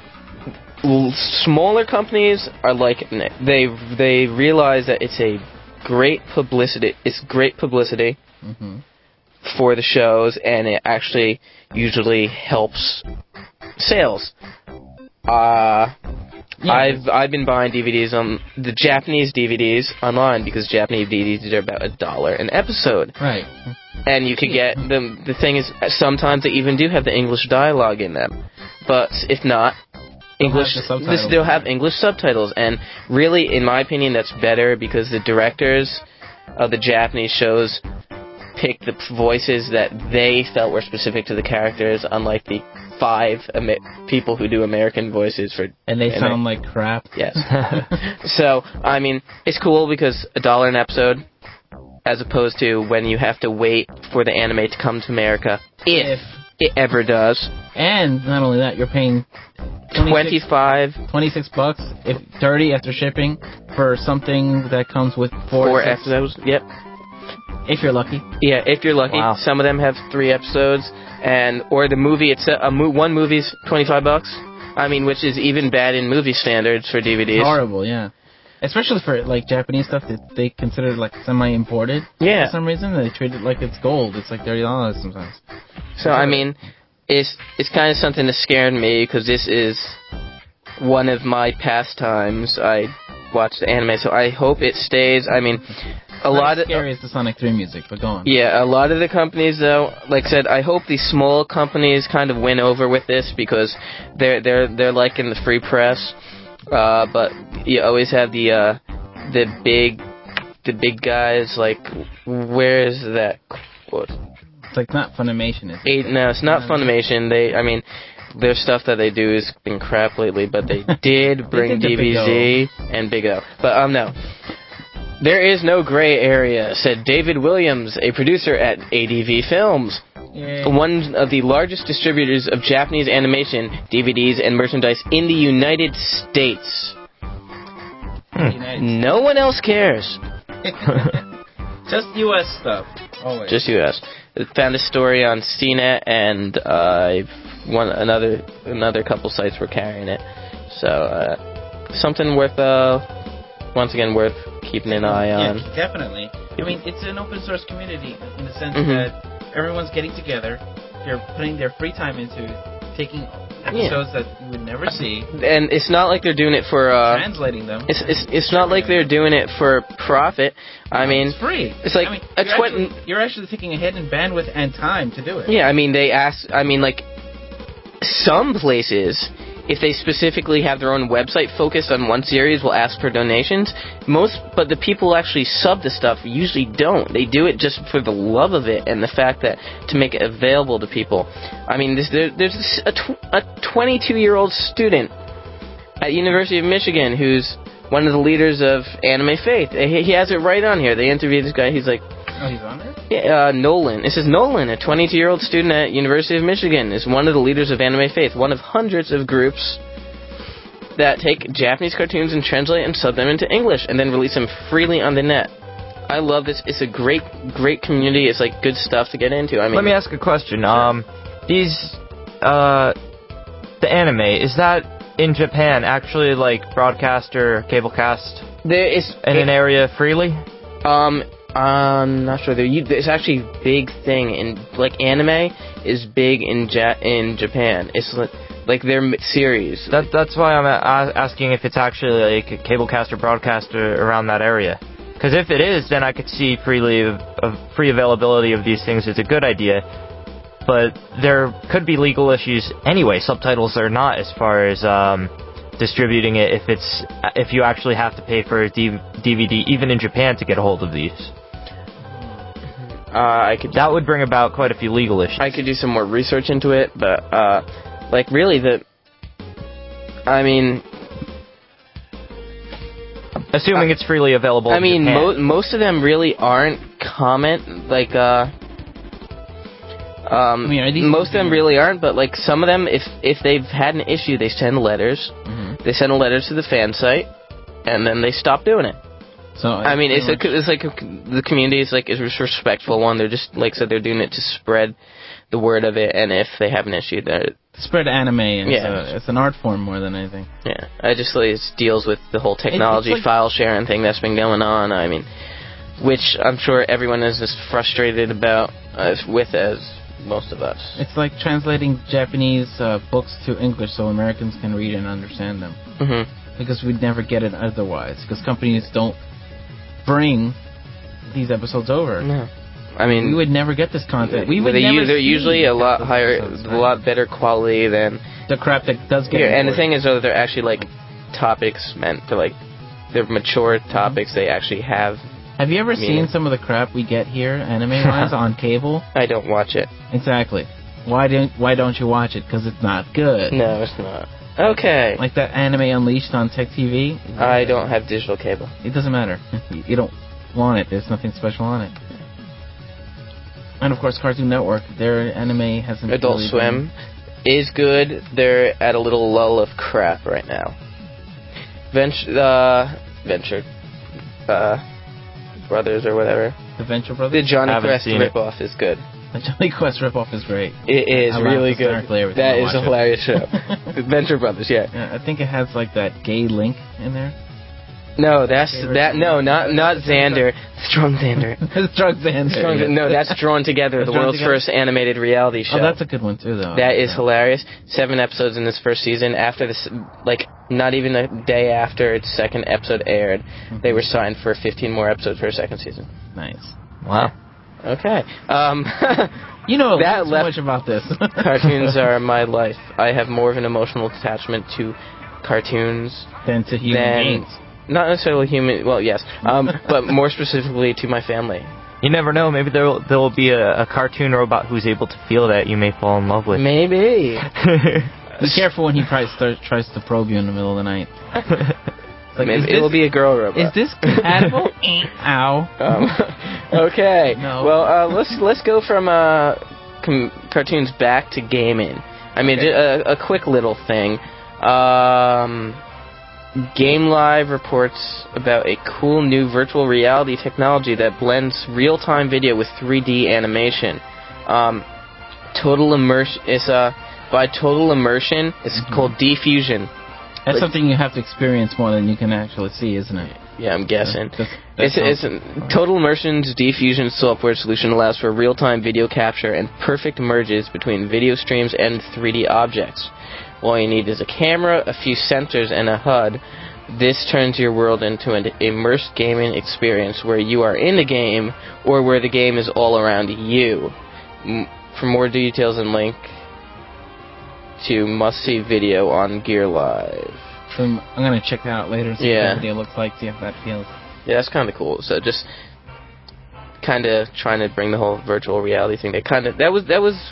l- smaller companies are liking it. They they realize that it's a great publicity. It's great publicity hmm for the shows, and it actually usually helps sales. Uh, Yeah, I've I've been buying D V Ds on the Japanese D V Ds online because Japanese D V Ds are about a dollar an episode, right. and you could get the the thing is sometimes they even do have the English dialogue in them, but if not. They'll have English, the they subtitles still have there. English subtitles, and really, in my opinion, that's better because the directors of the Japanese shows pick the voices that they felt were specific to the characters, unlike the five Amer- people who do American voices for. And they and sound like crap. Yes. So, I mean, it's cool because a dollar an episode, as opposed to when you have to wait for the anime to come to America, if, If it ever does. and not only that, you're paying twenty-six, twenty-five twenty-six bucks, if thirty after shipping, for something that comes with four, four six- episodes. Yep. if you're lucky. Yeah, if you're lucky. Wow. Some of them have three episodes, and or the movie itself. A mo- one movie's twenty-five bucks. I mean, which is even bad in movie standards for D V Ds. Horrible, yeah. Especially for like Japanese stuff that they consider like semi-imported. Yeah. For some reason, they treat it like it's gold. It's like thirty dollars sometimes. So I mean, it's it's kind of something that scared me because this is one of my pastimes. I watch the anime, so I hope it stays. I mean, a Not lot as of scary as the Sonic three music, but go on. yeah, a lot of the companies though, like I said, I hope the small companies kind of win over with this because they're they're they're like in the free press, uh, but you always have the uh, the big the big guys like where is that quote? It's like not Funimation, is it? Eight, no, it's not No. Funimation. They, I mean, their stuff that they do has been crap lately, but they did bring did the D V Z and Big O. But um, no, there is no gray area," said David Williams, a producer at A D V Films, Yay. one of the largest distributors of Japanese animation, D V Ds, and merchandise in the United States. United No one else cares. Just U S stuff. Always. Just U S I found a story on C net, and uh, one another another couple sites were carrying it. So uh, something worth uh, once again worth keeping an eye on. Yeah, definitely. I mean, it's an open source community in the sense Mhm. that everyone's getting together. They're putting their free time into taking episodes that you would never see, And it's not like they're doing it for. Uh, translating them. it's it's it's not like they're doing it for profit. I mean, it's free. it's like I mean, a you're, twen- actually, you're actually taking a hit in bandwidth and time to do it. yeah. I mean, they ask. I mean, like some places, if they specifically have their own website focused on one series, will ask for donations. Most, but the people who actually sub the stuff usually don't. They do it just for the love of it and the fact that to make it available to people. I mean, this, there, there's this, a, tw- a twenty-two-year-old student at University of Michigan who's one of the leaders of Anime Faith. He, he has it right on here. They interviewed this guy. He's like, Oh, he's on there? yeah, uh, Nolan. It says Nolan, a twenty-two-year-old student at University of Michigan, is one of the leaders of Anime Faith, one of hundreds of groups that take Japanese cartoons and translate and sub them into English and then release them freely on the net. I love this. It's a great, great community. It's like good stuff to get into. I mean, Let me ask a question. Um, these, uh, the anime, is that in Japan actually like broadcast or cablecast there is in an area freely? Um, I'm not sure. There, you, there's actually a big thing in like anime is big in ja- in Japan. It's like, like their m- series. That that's why I'm a- asking if it's actually like a cablecast or broadcast or around that area. Because if it is, then I could see freely of, of free availability of these things is a good idea. But there could be legal issues anyway. Subtitles are not as far as um, distributing it if it's if you actually have to pay for a D V D even in Japan to get a hold of these. Uh, I could That would bring about quite a few legal issues. I could do some more research into it, but uh, like really the I mean, assuming uh, it's freely available. I in mean, Japan. mo- most of them really aren't comment like. uh Um, I mean, are these most of them really aren't, but like some of them, if if they've had an issue, they send letters. Mm-hmm. They send letters to the fan site, and then they stop doing it. So I mean, it's, a, much, it's like a, the community is like is a respectful one. They're just like I said, they're doing it to spread the word of it, and if they have an issue, they're spread anime. It's, Yeah. a, it's an art form more than anything. yeah. I just like it deals with the whole technology like- file sharing thing that's been going on. I mean, which I'm sure everyone is as frustrated about as with as most of us. It's like translating Japanese uh, books to English so Americans can read and understand them. Mm-hmm. Because we'd never get it otherwise. Because companies don't bring these episodes over. No. I mean, We would never get this content. We would they, never they're see usually a lot those higher, episodes, a right? lot better quality than. The crap that does get Yeah, and the imported. thing is, though, they're actually like topics meant for like they're mature topics. They actually have. Have you ever meaning. seen some of the crap we get here, anime-wise, on cable? I don't watch it. Exactly. Why don't Why don't you watch it? Because it's not good. No, it's not. Okay. Like that anime Unleashed on Tech T V. I don't have digital cable. It doesn't matter. You don't want it. There's nothing special on it. And of course, Cartoon Network. Their anime hasn't. Adult really Swim is good. They're at a little lull of crap right now. Venture, uh, Venture, uh, Brothers or whatever. Been, the Venture Brothers. The Johnny Haven't Quest seen it. ripoff is good. The Johnny Quest ripoff is great. It is I laugh really good. hysterically every time That I is a watch it. hilarious show. Venture Brothers, yeah. Yeah, I think it has like that gay link in there. No, that's that. No, not not Xander. Strong Xander. Strong Xander. Strong, yeah. no, that's Drawn Together, That's the Drawn world's Together? first animated reality show. Oh, that's a good one too, though. That is Yeah. hilarious. Seven episodes in this first season. After this, like, not even a day after its second episode aired, they were signed for fifteen more episodes for a second season. Nice. Wow. Okay. Um, You know That so left- much about this. cartoons are my life. I have more of an emotional attachment to cartoons than to human than beings. not necessarily human. Well, yes, um, but more specifically to my family. You never know. Maybe there will, there will be a, a cartoon robot who's able to feel that you may fall in love with. Maybe. Be careful when he tries start, tries to probe you in the middle of the night. It's like, Maybe is it will this- be a girl robot. Is this compatible? Ow. Um, okay. No. Well, uh, let's let's go from uh, com- cartoons back to gaming. I mean, Okay. a, a quick little thing. Um, Game Live reports about a cool new virtual reality technology that blends real-time video with three D animation. Um, total immersion is uh, by total immersion. It's Mm-hmm. called diffusion. That's Like- something you have to experience more than you can actually see, isn't it? Yeah, I'm guessing. That's- that It's, sounds- it's Total Immersion's diffusion software solution allows for real-time video capture and perfect merges between video streams and three D objects. All you need is a camera, a few sensors, and a H U D. This turns your world into an immersed gaming experience where you are in the game or where the game is all around you. M- for more details and link to must-see video on Gear Live. Um, I'm gonna check that out later. See Yeah. what the video looks like. See if that feels. Yeah, that's kind of cool. So just kind of trying to bring the whole virtual reality thing. That kind of that was that was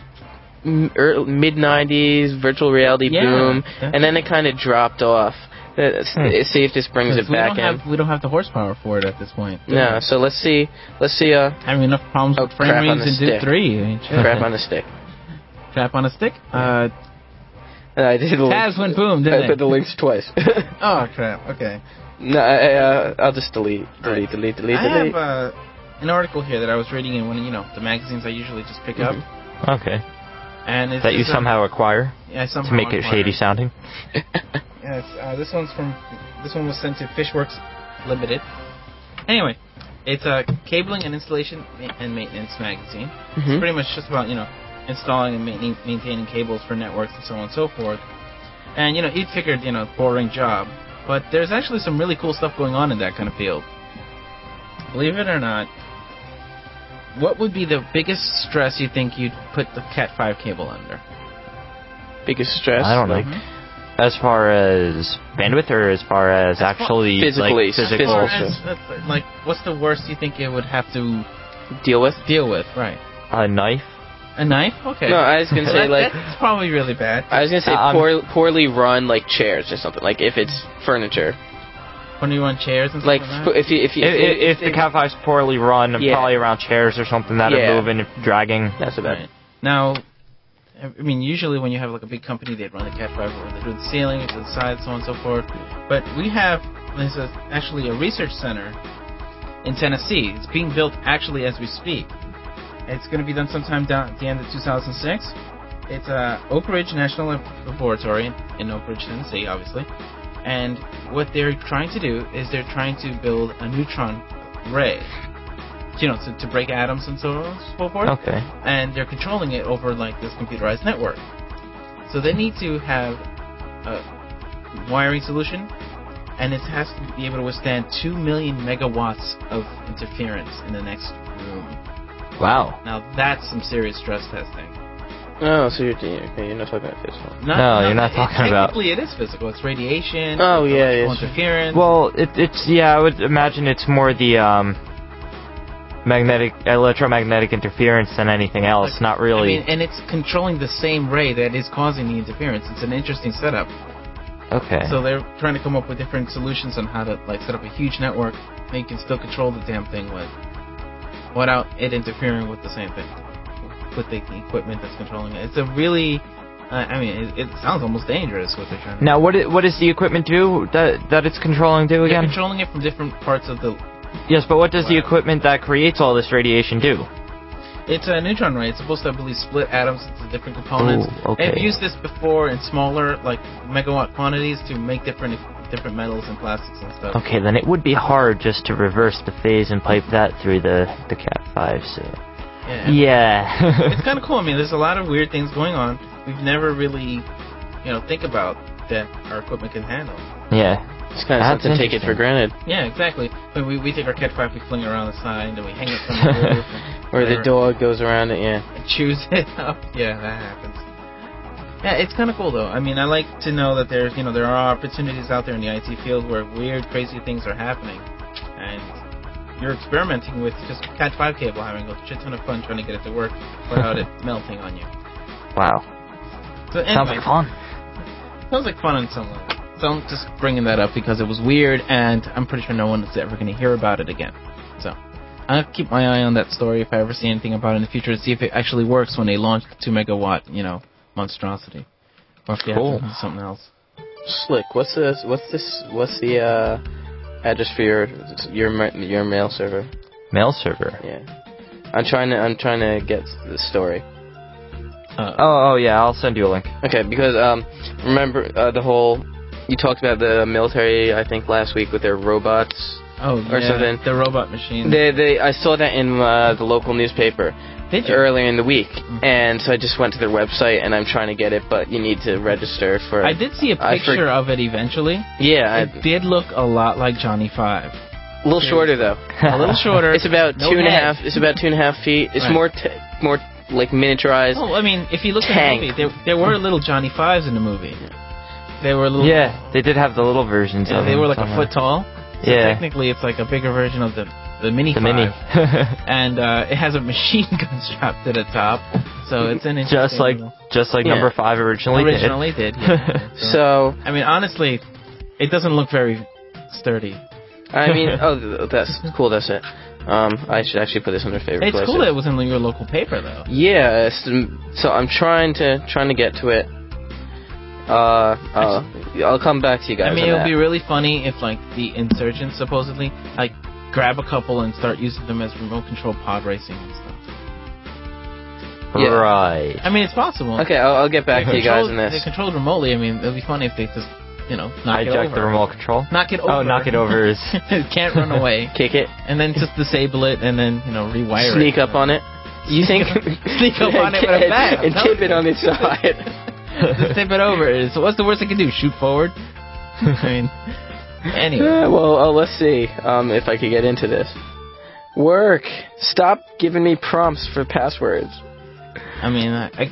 mid nineties virtual reality Yeah, boom, definitely. and then it kind of dropped off. Let's Hmm. see if this brings it we back don't in. have we don't have the horsepower for it at this point. do No, we? so let's see. Let's see. Uh, Having enough problems Oh, with frame crap on rates the in Duke stick. three. I mean, shit. crap on a stick. Crap on a stick. Uh, I did. the Taz links- went boom, I didn't put the it? links twice. Oh crap. Okay. no, I, uh, I'll just delete, delete, delete, delete, I delete. have uh, an article here that I was reading in one of you know the magazines I usually just pick up, Okay. and it's That you it's a- somehow acquire yeah, somehow to make it acquired. shady sounding. Yes, uh, this one's from. This one was sent to Fishworks Limited. Anyway, it's a cabling and installation ma- and maintenance magazine. Mhm. It's pretty much just about you know installing and maintaining, maintaining cables for networks and so on and so forth. And you know, you'd figured you know boring job, but there's actually some really cool stuff going on in that kind of field. Believe it or not, what would be the biggest stress you think you'd put the Cat five cable under? Biggest stress. I don't know. like, As far as bandwidth, or as far as actually Physically, like, physical? physical. As- as- like, what's the worst you think it would have to Deal with. deal with? Right. A knife. A knife? Okay. No, I was gonna say That- like that's probably really bad. I was gonna say Um, poor, poorly run like chairs or something. Like if it's furniture, When you run chairs and stuff like like that? if you if you If, if, if the Cat five's poorly run, Yeah. probably around chairs or something that Yeah. are moving, and dragging. that's about Right. Now, I mean, usually when you have like a big company, they'd run the Cat five over through the ceiling, to the side, so on and so forth. But we have there's a, actually a research center in Tennessee. It's being built actually as we speak. It's going to be done sometime down at the end of two thousand six. It's uh, Oak Ridge National Laboratory in Oak Ridge, Tennessee, obviously. And what they're trying to do is they're trying to build a neutron ray, you know, to, to break atoms and so on and so forth. Okay. And they're controlling it over like this computerized network. So they need to have a wiring solution, and it has to be able to withstand two million megawatts of interference in the next room. Wow. Now that's some serious stress testing. Oh, so you're okay, you're not talking about physical. Not, No, you're not it- talking about- Technically, it is physical. It's radiation. Oh, it's yeah, electrical it's- interference. Well, it, it's yeah. I would imagine it's more the um, magnetic, electromagnetic interference than anything else. Like, Not really. I mean, and it's controlling the same ray that is causing the interference. It's an interesting setup. okay. So they're trying to come up with different solutions on how to like set up a huge network that you can still control the damn thing with, without it interfering with the same thing, with the equipment that's controlling it. It's a really, uh, I mean, it, it sounds almost dangerous what they're trying to. Now, what i- what does the equipment do that that it's controlling do They're again? controlling it from different parts of the. Yes, but what does the Wow. equipment that creates all this radiation do? It's a neutron ray. It's supposed to, I believe, split atoms into different components. Ooh, okay. They've used this before in smaller, like megawatt quantities to make different different metals and plastics and stuff. Okay, then it would be hard just to reverse the phase and pipe that through the the Cat five. So Yeah. yeah. It's kind of cool. I mean, there's a lot of weird things going on. We've never really, you know, think about that our equipment can handle. yeah. It's kind of That's something to take it for interesting. granted. Yeah, exactly. When we, we take our Cat five, we fling it around the side, and we hang it from the roof, and Or the whatever, dog goes around it, yeah. and chews it up. Yeah, that happens. Yeah, it's kind of cool though. I mean, I like to know that there's, you know, there are opportunities out there in the I T field where weird, crazy things are happening, and you're experimenting with just Cat five cable, having a shit ton of fun trying to get it to work without it melting on you. Wow. So anyway, Sounds like fun. Sounds like fun on some level. So I'm just bringing that up because it was weird, and I'm pretty sure no one is ever going to hear about it again. So I'll keep my eye on that story if I ever see anything about it in the future to see if it actually works when they launch the two megawatt, you know, monstrosity, or if they Cool. have to do something else. Slick, what's this? What's this? What's the uh, address for your your ma- your mail server? Mail server. Yeah, I'm trying to I'm trying to get the story. Uh, Oh, oh yeah. I'll send you a link. Okay, because um, remember uh, the whole you talked about the military I think last week with their robots. oh, or yeah, something. the robot machine. They they I saw that in uh, the local newspaper. Did you? Earlier in the week, Mhm. and so I just went to their website and I'm trying to get it, but you need to register for. I did see a I picture for- of it eventually. Yeah, It I, did look a lot like Johnny Five. a little shorter though. A little shorter. It's about No two and a head. half. It's about two and a half feet. It's Right. more t- more like miniaturized. Well, I mean, if you look at Tank. the movie, there, there were little Johnny Fives in the movie. They were little. Yeah, they did have the little versions Yeah, of they them were like a somewhere. foot tall. So Yeah. technically, it's like a bigger version of the the mini The five. mini. And uh, it has a machine gun strapped to the top, so it's an interesting just like little- just like Yeah. number five originally, originally did. yeah. so, So I mean, honestly, it doesn't look very sturdy. I mean, oh, th- that's cool. That's it. Um, I should actually put this under favorite It's places. cool that it was in your local paper, though. Yeah, it's, so I'm trying to trying to get to it. Uh, uh, I'll come back to you guys. I mean, on it would that. be really funny if, like, the insurgents supposedly like grab a couple and start using them as remote control pod racing and stuff. Yeah. Right. I mean, it's possible. Okay, I'll, I'll get back They're to you guys controlled- on They're this. controlled remotely. I mean, it'd be funny if they just, you know, knock it Hijack over. the remote control. Knock it over. Oh, knock it over is. It can't run away. Kick it, And then just disable it and then, you know, rewire it. sneak up on it. You think? Sneak up on it with a bat, I'm and telling tip it you. on its side. Just tip it over. So what's the worst I can do? Shoot forward? I mean, anyway. Yeah, well, uh, let's see um, if I could get into this. Work. Stop giving me prompts for passwords. I mean, I, I,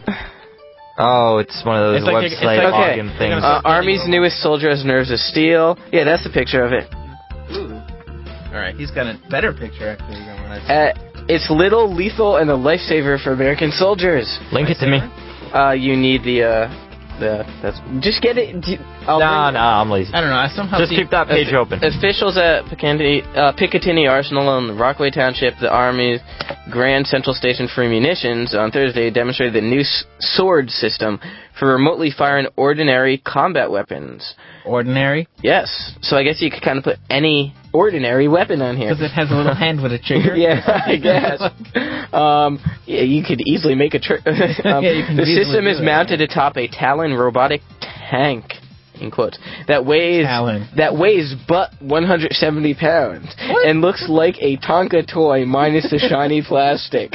Oh, it's one of those It's like they're- it's website like- Okay. login they're things. gonna Uh, Army's newest soldier has nerves of steel. Yeah, that's the picture of it. all right, he's got a better picture actually than what I Uh, It's little, lethal, and a lifesaver for American soldiers. Link it to me. Uh, you need the, uh, the, that's, just get it. I'll Nah, bring- nah, I'm lazy. I don't know. I somehow Just see, keep that page Offi- open. Officials at Picatinny, uh, Picatinny Arsenal in Rockaway Township, the Army's Grand Central Station for Munitions, on Thursday demonstrated the new s- sword system for remotely firing ordinary combat weapons. ordinary Yes, so I guess you could kind of put any ordinary weapon on here. because it has a little hand with a trigger. Yeah, I guess. um, yeah, you could easily make a tri- um, Yeah, you can The easily system do is that. mounted atop a Talon robotic tank, in quotes, that weighs Talon. that weighs but one hundred seventy pounds What? and looks like a Tonka toy minus the shiny plastic.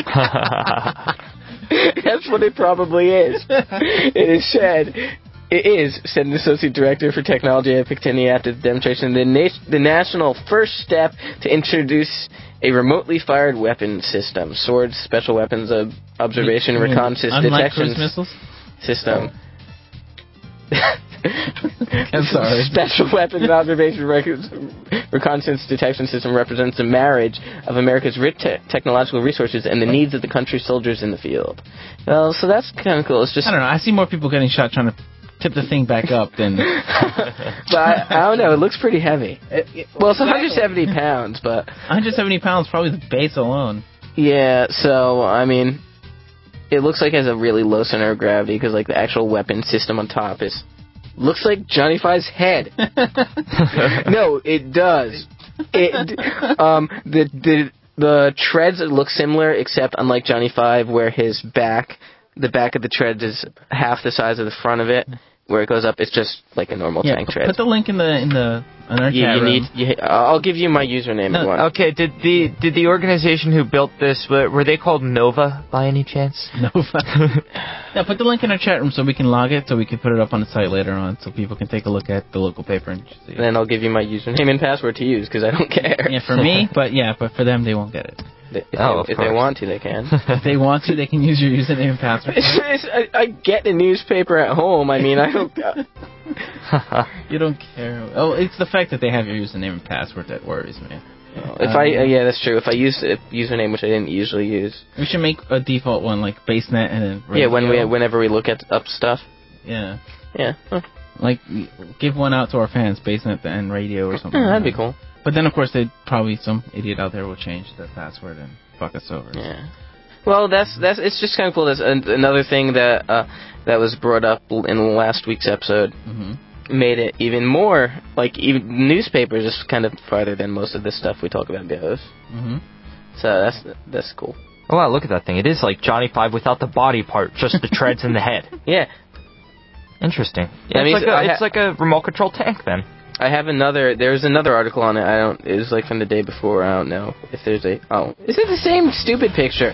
That's what it probably is. It is said. It is, said an associate director for technology at Picatinny after the demonstration, the, na- the national first step to introduce a remotely fired weapon system, swords, special weapons of observation, You mean reconnaissance, unlike detection cruise missiles. system. I'm sorry. Special weapons observation rec- reconnaissance detection system represents a marriage of America's rich te- technological resources and the needs of the country's soldiers in the field. Well, so that's kind of cool. It's just I don't know. I see more people getting shot trying to tip the thing back up than. but I, I don't know. It looks pretty heavy. Well, it's one hundred seventy pounds, but one hundred seventy pounds, probably the base alone. yeah. So I mean, it looks like it has a really low center of gravity because like the actual weapon system on top is looks like Johnny Five's head. No, it does. It um the the the treads look similar, except unlike Johnny Five, where his back, the back of the treads is half the size of the front of it. Where it goes up, it's just like a normal Yeah, tank p- tread. put the link in the in the in our you, chat you room. need. You, I'll give you my username. No, if you want. Okay, did the did the organization who built this, were, were they called Nova by any chance? Nova. Yeah, put the link in our chat room so we can log it, so we can put it up on the site later on, so people can take a look at the local paper and see. And then I'll give you my username and password to use because I don't care. Yeah, for me, but yeah, but for them, they won't get it. If, Oh, they, of if they course. want to, they can. If they want to, they can use your username and password. It's- it's- I, I get a newspaper at home. I mean, I don't. Uh, You don't care. Oh, it's the fact that they have your username and password that worries me. if I, uh, yeah, that's true. If I use a username which I didn't usually use, We should make a default one like BaseNet and then radio. yeah, when we, whenever we look at up stuff, yeah, yeah, huh. like give one out to our fans, BaseNet and radio or something. Yeah, like that'd be that. cool. But then of course they probably some idiot out there will change the password and fuck us over. Yeah. Well, that's that's it's just kind of cool. That's an, another thing that uh, that was brought up in last week's episode. hmm Made it even more like even newspapers is kind of farther than most of this stuff we talk about goes. hmm So that's that's cool. Oh wow, look at that thing. It is like Johnny Five without the body part, just the treads in the head. Yeah, Interesting. That Yeah, it's means like, a, I ha- it's like a remote control tank then. I have another. There's another article on it. I don't. It was like from the day before. I don't know if there's a. Oh, is it the same stupid picture?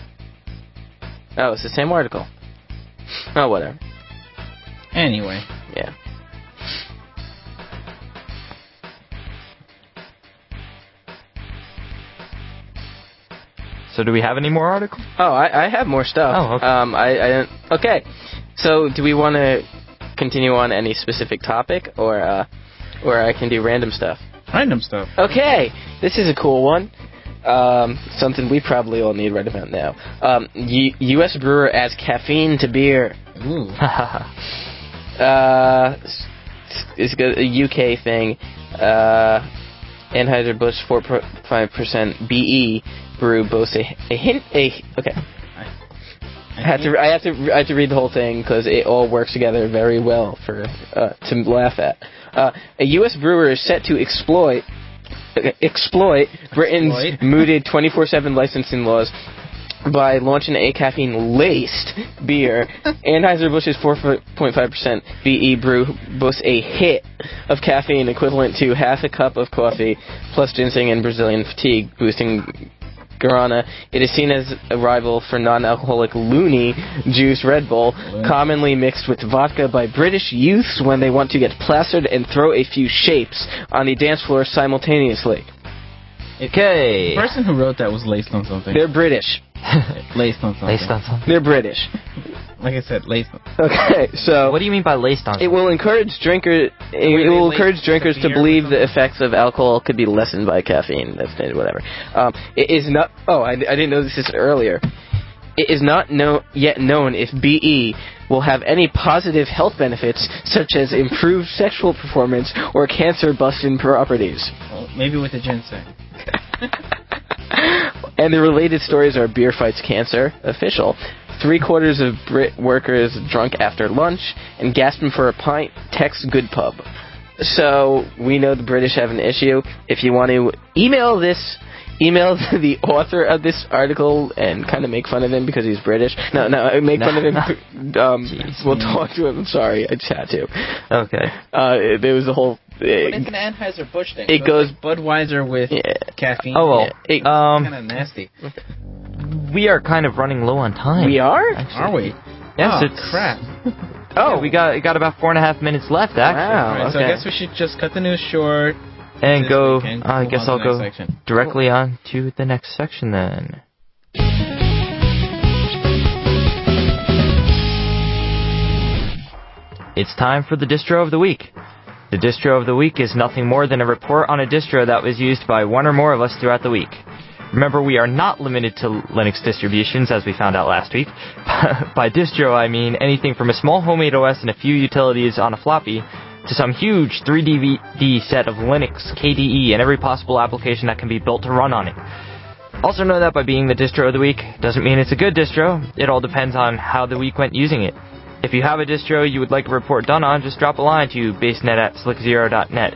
Oh, it's the same article. Oh, whatever. Anyway, Yeah. So do we have any more articles? Oh, I, I have more stuff. Oh, okay. Um, I, I don't. Okay. So, do we want to continue on any specific topic, or uh, or I can do random stuff? random stuff. Okay, this is a cool one. Um, something we probably all need right about now. Um, U- U.S. brewer adds caffeine to beer. Ooh. Uh, it's a U K thing. Uh, Anheuser-Busch four point five percent B E brew boasts a, a hint. A okay. I have to. I have to. I have to read the whole thing because it all works together very well for uh, to laugh at. Uh, a U S brewer is set to exploit exploit Britain's Exploit. mooted twenty-four seven licensing laws by launching a caffeine-laced beer. Anheuser-Busch's four point five percent B E brew boasts a hit of caffeine equivalent to half a cup of coffee plus ginseng and Brazilian fatigue, boosting guarana. It is seen as a rival for non-alcoholic loony juice Red Bull, Loony. commonly mixed with vodka by British youths when they want to get plastered and throw a few shapes on the dance floor simultaneously. Okay. The person who wrote that was laced on something. They're British. laced on something. Based on something. They're British. like I said, laced. Okay, so What do you mean by laced on? it will encourage drinker. It, they it will lace encourage drinkers the to beer believe with the something? effects of alcohol could be lessened by caffeine. That's whatever. Um, it is not. Oh, I, I didn't know this earlier. It is not know, yet known if B E will have any positive health benefits, such as improved sexual performance or cancer-busting properties. Well, maybe with the ginseng. And the related stories are beer fights cancer, official. Three quarters of Brit workers drunk after lunch, and gasping for a pint, text good pub. So, we know the British have an issue. If you want to email this, email the author of this article and kind of make fun of him because he's British. No, no, make fun of him. Um, we'll talk to him. I'm sorry, I just had to. Okay. Uh, there was a whole... But it's an Anheuser-Busch thing. It so goes... It's like Budweiser with Yeah. caffeine. Oh, well. Yeah, it- Um, kind of nasty. we are kind of running low on time. We are? Actually. Are we? Yes, oh, it's... crap. Oh, Yeah, we got got about four and a half minutes left, actually. Wow. Alright, so I okay. guess we should just cut the news short. And this go... weekend. I Move guess on to I'll the go next section. directly on to the next section then. It's time for the distro of the week. The distro of the week is nothing more than a report on a distro that was used by one or more of us throughout the week. Remember, we are not limited to Linux distributions, as we found out last week. By distro, I mean anything from a small homemade O S and a few utilities on a floppy to some huge three D V D set of Linux, K D E, and every possible application that can be built to run on it. Also know that by being the distro of the week doesn't mean it's a good distro. It all depends on how the week went using it. If you have a distro you would like a report done on, just drop a line to basenet at slick zero dot net.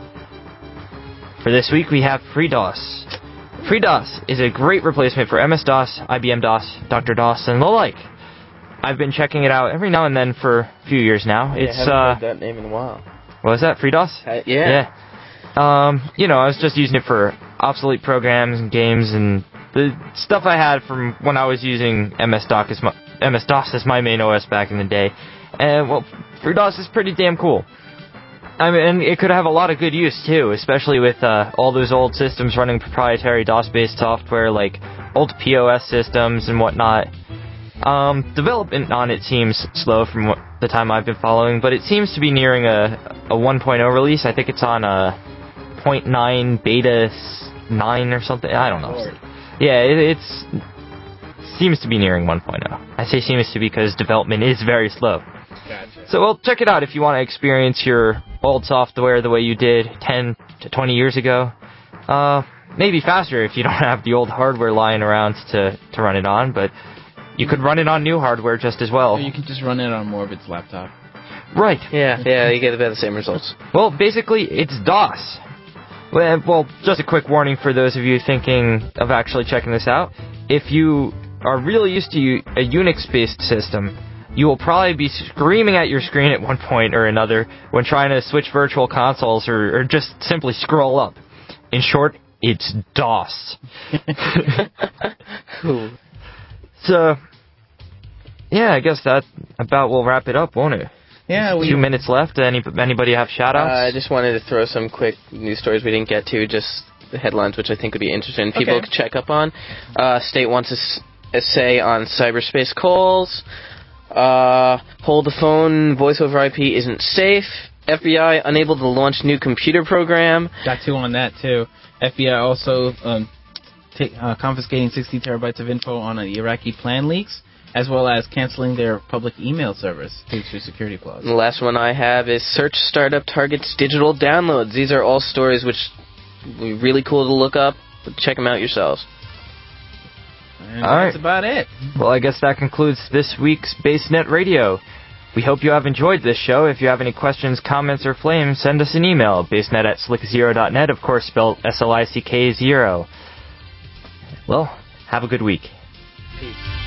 For this week, we have FreeDOS. FreeDOS is a great replacement for M S DOS, I B M DOS, Doctor DOS, and the like. I've been checking it out every now and then for a few years now. Yeah, It's, I haven't uh... heard that name in a while. What was that, FreeDOS? Uh, yeah. Yeah. Um, you know, I was just using it for obsolete programs and games and the stuff I had from when I was using M S DOS as my, M S DOS as my main O S back in the day. And, well, FreeDOS is pretty damn cool. I mean, and it could have a lot of good use, too, especially with uh, all those old systems running proprietary DOS-based software like old P O S systems and whatnot. Um, development on it seems slow from what, the time I've been following, but it seems to be nearing a, a one point oh release. I think it's on a zero point nine beta nine or something. I don't know. Lord. Yeah, it it's seems to be nearing one point oh. I say seems to because development is very slow. Gotcha. So, well, check it out if you want to experience your old software the way you did ten to twenty years ago. Uh, maybe faster if you don't have the old hardware lying around to, to run it on, but you could run it on new hardware just as well. Or you can just run it on Morbid's laptop. Right. Yeah, yeah, you get about the same results. Well, basically, it's DOS. Well, well, just a quick warning for those of you thinking of actually checking this out. If you are really used to a Unix-based system, you will probably be screaming at your screen at one point or another when trying to switch virtual consoles or, or just simply scroll up. In short, it's DOS. Cool. So, yeah, I guess that about will wrap it up, won't it? Yeah, we... Two minutes left. Any, anybody have Uh, shout-outs? I just wanted to throw some quick news stories we didn't get to, just the headlines, which I think would be interesting. People Okay. could check up on. Uh, state wants a, s- a say on cyberspace calls. Uh, hold the phone, voice over I P isn't safe. F B I unable to launch new computer program. Got two on that, too. F B I also um, ta- uh, confiscating sixty terabytes of info on an Iraqi plan leaks, as well as canceling their public email service due to security flaws. And the last one I have is search startup targets digital downloads. These are all stories which are really cool to look up. Check them out yourselves. And All that's right. about it. Well, I guess that concludes this week's BaseNet Radio. We hope you have enjoyed this show. If you have any questions, comments, or flames, send us an email, basenet at slick zero dot net, of course spelled S L I C K zero. Well, have a good week. Peace.